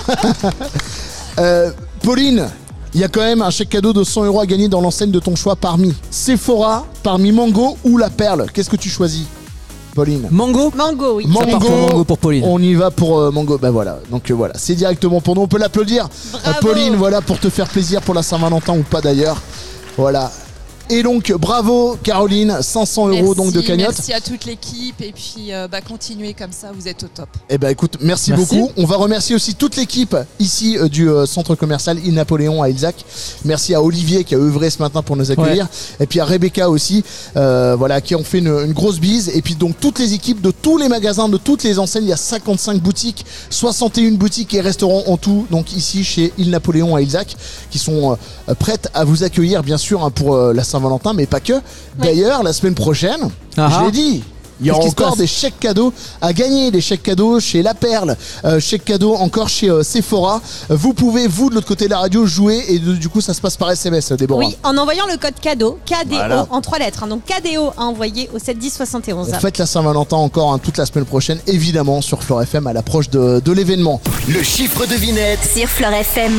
[SPEAKER 4] Euh, Pauline, il y a quand même un chèque cadeau de cent euros à gagner dans l'enseigne de ton choix parmi Sephora, parmi Mango ou La Perle. Qu'est-ce que tu choisis, Pauline?
[SPEAKER 5] Mango?
[SPEAKER 7] Mango, oui.
[SPEAKER 5] Ça part pour Mango pour Pauline.
[SPEAKER 4] On y va pour euh, Mango. Ben voilà. Donc euh, voilà, c'est directement pour nous. On peut l'applaudir.
[SPEAKER 7] Bravo.
[SPEAKER 4] Euh, Pauline, voilà, pour te faire plaisir pour la Saint-Valentin ou pas d'ailleurs. Voilà. Et donc, bravo Caroline, cinq cents euros
[SPEAKER 11] Merci,
[SPEAKER 4] donc de cagnotte.
[SPEAKER 11] Merci à toute l'équipe et puis euh, bah, continuez comme ça, vous êtes au top.
[SPEAKER 4] Eh ben écoute, merci,
[SPEAKER 5] Merci.
[SPEAKER 4] beaucoup. On va remercier aussi toute l'équipe ici euh, du euh, centre commercial Il Napoléon à Ilzac. Merci à Olivier qui a œuvré ce matin pour nous accueillir. Et puis à Rebecca aussi, euh, voilà, qui ont fait une, une grosse bise. Et puis donc toutes les équipes de tous les magasins, de toutes les enseignes. Il y a cinquante-cinq boutiques, soixante et une boutiques et restaurants en tout. Donc ici chez Il Napoléon à Ilzac, qui sont euh, prêtes à vous accueillir bien sûr hein, pour euh, la Saint-Valentin, mais pas que. D'ailleurs, la semaine prochaine,
[SPEAKER 5] Ah
[SPEAKER 4] je
[SPEAKER 5] ah.
[SPEAKER 4] l'ai dit. Il y aura
[SPEAKER 5] Qu'est-ce qui se
[SPEAKER 4] encore
[SPEAKER 5] passe
[SPEAKER 4] des chèques cadeaux à gagner, des chèques cadeaux chez La Perle, euh, chèques cadeaux encore chez euh, Sephora. Vous pouvez, vous, de l'autre côté de la radio, jouer et de- du coup, ça se passe par S M S, Déborah.
[SPEAKER 7] Oui, en envoyant le code cadeau, K D O,
[SPEAKER 4] Voilà.
[SPEAKER 7] en trois lettres. hein. Donc K D O à envoyer au sept dix soixante et onze.
[SPEAKER 4] On fête la Saint-Valentin encore hein, toute la semaine prochaine, évidemment, sur Fleur F M à l'approche de, de l'événement.
[SPEAKER 1] Le chiffre devinette
[SPEAKER 2] Sur Fleur F M.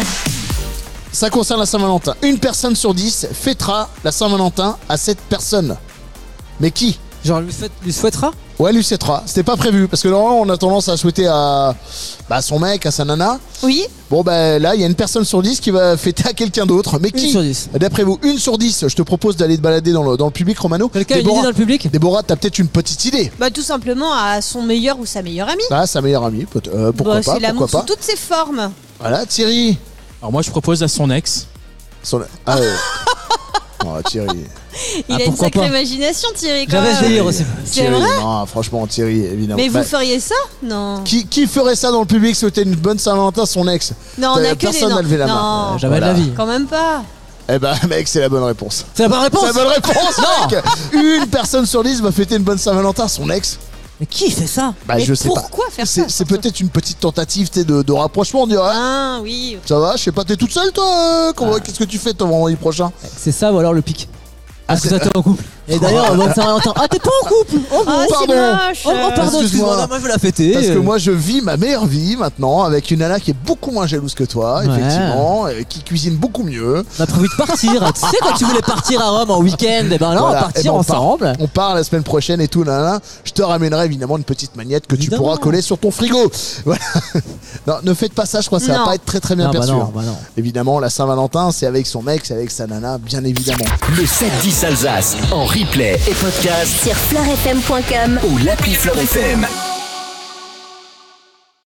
[SPEAKER 4] Ça concerne la Saint-Valentin. Une personne sur dix fêtera la Saint-Valentin à cette personne. Mais qui?
[SPEAKER 5] Genre, lui, souhaite- lui souhaitera
[SPEAKER 4] Ouais, lui souhaitera. C'était pas prévu parce que normalement on a tendance à souhaiter à, bah, à son mec, à sa nana.
[SPEAKER 7] Oui.
[SPEAKER 4] Bon bah là il y a une personne sur dix qui va fêter à quelqu'un d'autre. Mais qui?
[SPEAKER 5] Une sur dix.
[SPEAKER 4] D'après vous, une sur dix. Je te propose d'aller te balader dans le, dans le public, Romano.
[SPEAKER 5] Quelqu'un a une
[SPEAKER 4] Déborah-
[SPEAKER 5] idée dans le public?
[SPEAKER 4] Déborah, t'as peut-être une petite idée.
[SPEAKER 7] Bah tout simplement à son meilleur ou sa meilleure amie.
[SPEAKER 4] Ah, sa meilleure amie. peut- euh, pourquoi
[SPEAKER 7] Bah,
[SPEAKER 4] pas?
[SPEAKER 7] c'est l'amour
[SPEAKER 4] Pourquoi
[SPEAKER 7] sous
[SPEAKER 4] pas?
[SPEAKER 7] toutes ses formes.
[SPEAKER 4] Voilà, Thierry.
[SPEAKER 12] Alors moi je propose à son ex.
[SPEAKER 4] Son- Ah, ouais. Oh, Thierry.
[SPEAKER 7] Il
[SPEAKER 5] Ah,
[SPEAKER 7] a une
[SPEAKER 5] pourquoi
[SPEAKER 7] sacrée
[SPEAKER 5] pas
[SPEAKER 7] imagination, Thierry. quand
[SPEAKER 5] J'avais
[SPEAKER 7] même.
[SPEAKER 5] ce délire aussi.
[SPEAKER 7] C'est
[SPEAKER 4] Thierry,
[SPEAKER 7] vrai?
[SPEAKER 4] non, franchement, Thierry, évidemment.
[SPEAKER 7] Mais vous
[SPEAKER 4] Bah,
[SPEAKER 7] feriez ça? Non.
[SPEAKER 4] qui, qui ferait ça dans le public, souhaiter une bonne Saint-Valentin, son ex?
[SPEAKER 7] Non, on
[SPEAKER 4] Euh,
[SPEAKER 7] a que des
[SPEAKER 4] Personne
[SPEAKER 7] non.
[SPEAKER 4] n'a levé la
[SPEAKER 7] Non.
[SPEAKER 4] main.
[SPEAKER 5] Jamais de la vie.
[SPEAKER 7] Quand même pas.
[SPEAKER 4] Eh ben, mec, c'est la bonne réponse.
[SPEAKER 5] C'est la bonne réponse.
[SPEAKER 4] C'est la bonne réponse, mec. Une personne sur dix va fêter une bonne Saint-Valentin, son ex.
[SPEAKER 5] Mais qui fait ça?
[SPEAKER 4] Bah,
[SPEAKER 7] Mais
[SPEAKER 4] je sais pas.
[SPEAKER 7] pourquoi faire
[SPEAKER 4] C'est
[SPEAKER 7] ça
[SPEAKER 4] c'est peut-être une petite tentative tu sais, de, de rapprochement, on dirait.
[SPEAKER 7] Ah oui.
[SPEAKER 4] Ça va, je sais pas, t'es toute seule, toi euh, comment- Qu'est-ce que tu fais, toi, vendredi prochain?
[SPEAKER 5] C'est ça ou alors le pic. Parce que
[SPEAKER 4] c'est-
[SPEAKER 5] ça t'es en couple. Et d'ailleurs, bonne Saint-Valentin. Ah, t'es pas en couple? Oh,
[SPEAKER 7] Ah, c'est
[SPEAKER 4] pardon.
[SPEAKER 7] moche.
[SPEAKER 5] oh, oh, pardon,
[SPEAKER 4] Excuse-moi.
[SPEAKER 5] excuse-moi. Non, moi, je veux la fêter.
[SPEAKER 4] Parce que moi, je vis ma meilleure vie maintenant avec une nana qui est beaucoup moins jalouse que toi,
[SPEAKER 5] Ouais.
[SPEAKER 4] effectivement, et qui cuisine beaucoup mieux.
[SPEAKER 5] On a prévu de partir. Tu sais, quand tu voulais partir à Rome en week-end, et ben là, on va
[SPEAKER 4] Voilà. Eh
[SPEAKER 5] partir
[SPEAKER 4] ben, on part.
[SPEAKER 5] ensemble.
[SPEAKER 4] On part la semaine prochaine et tout, nanana. Je te ramènerai évidemment une petite magnette que tu
[SPEAKER 5] Évidemment.
[SPEAKER 4] pourras coller sur ton frigo. Voilà. Non, ne faites pas ça, je crois que ça va
[SPEAKER 7] Non.
[SPEAKER 4] pas être très très bien
[SPEAKER 5] Non, bah
[SPEAKER 4] perçu.
[SPEAKER 5] non,
[SPEAKER 4] hein.
[SPEAKER 5] bah non.
[SPEAKER 4] Évidemment, la Saint-Valentin, c'est avec son mec, c'est avec sa nana, bien évidemment.
[SPEAKER 1] Le sept dix Alsace en replay et podcast
[SPEAKER 2] Sur fleur f m point com.
[SPEAKER 1] ou l'appli Fleur F M.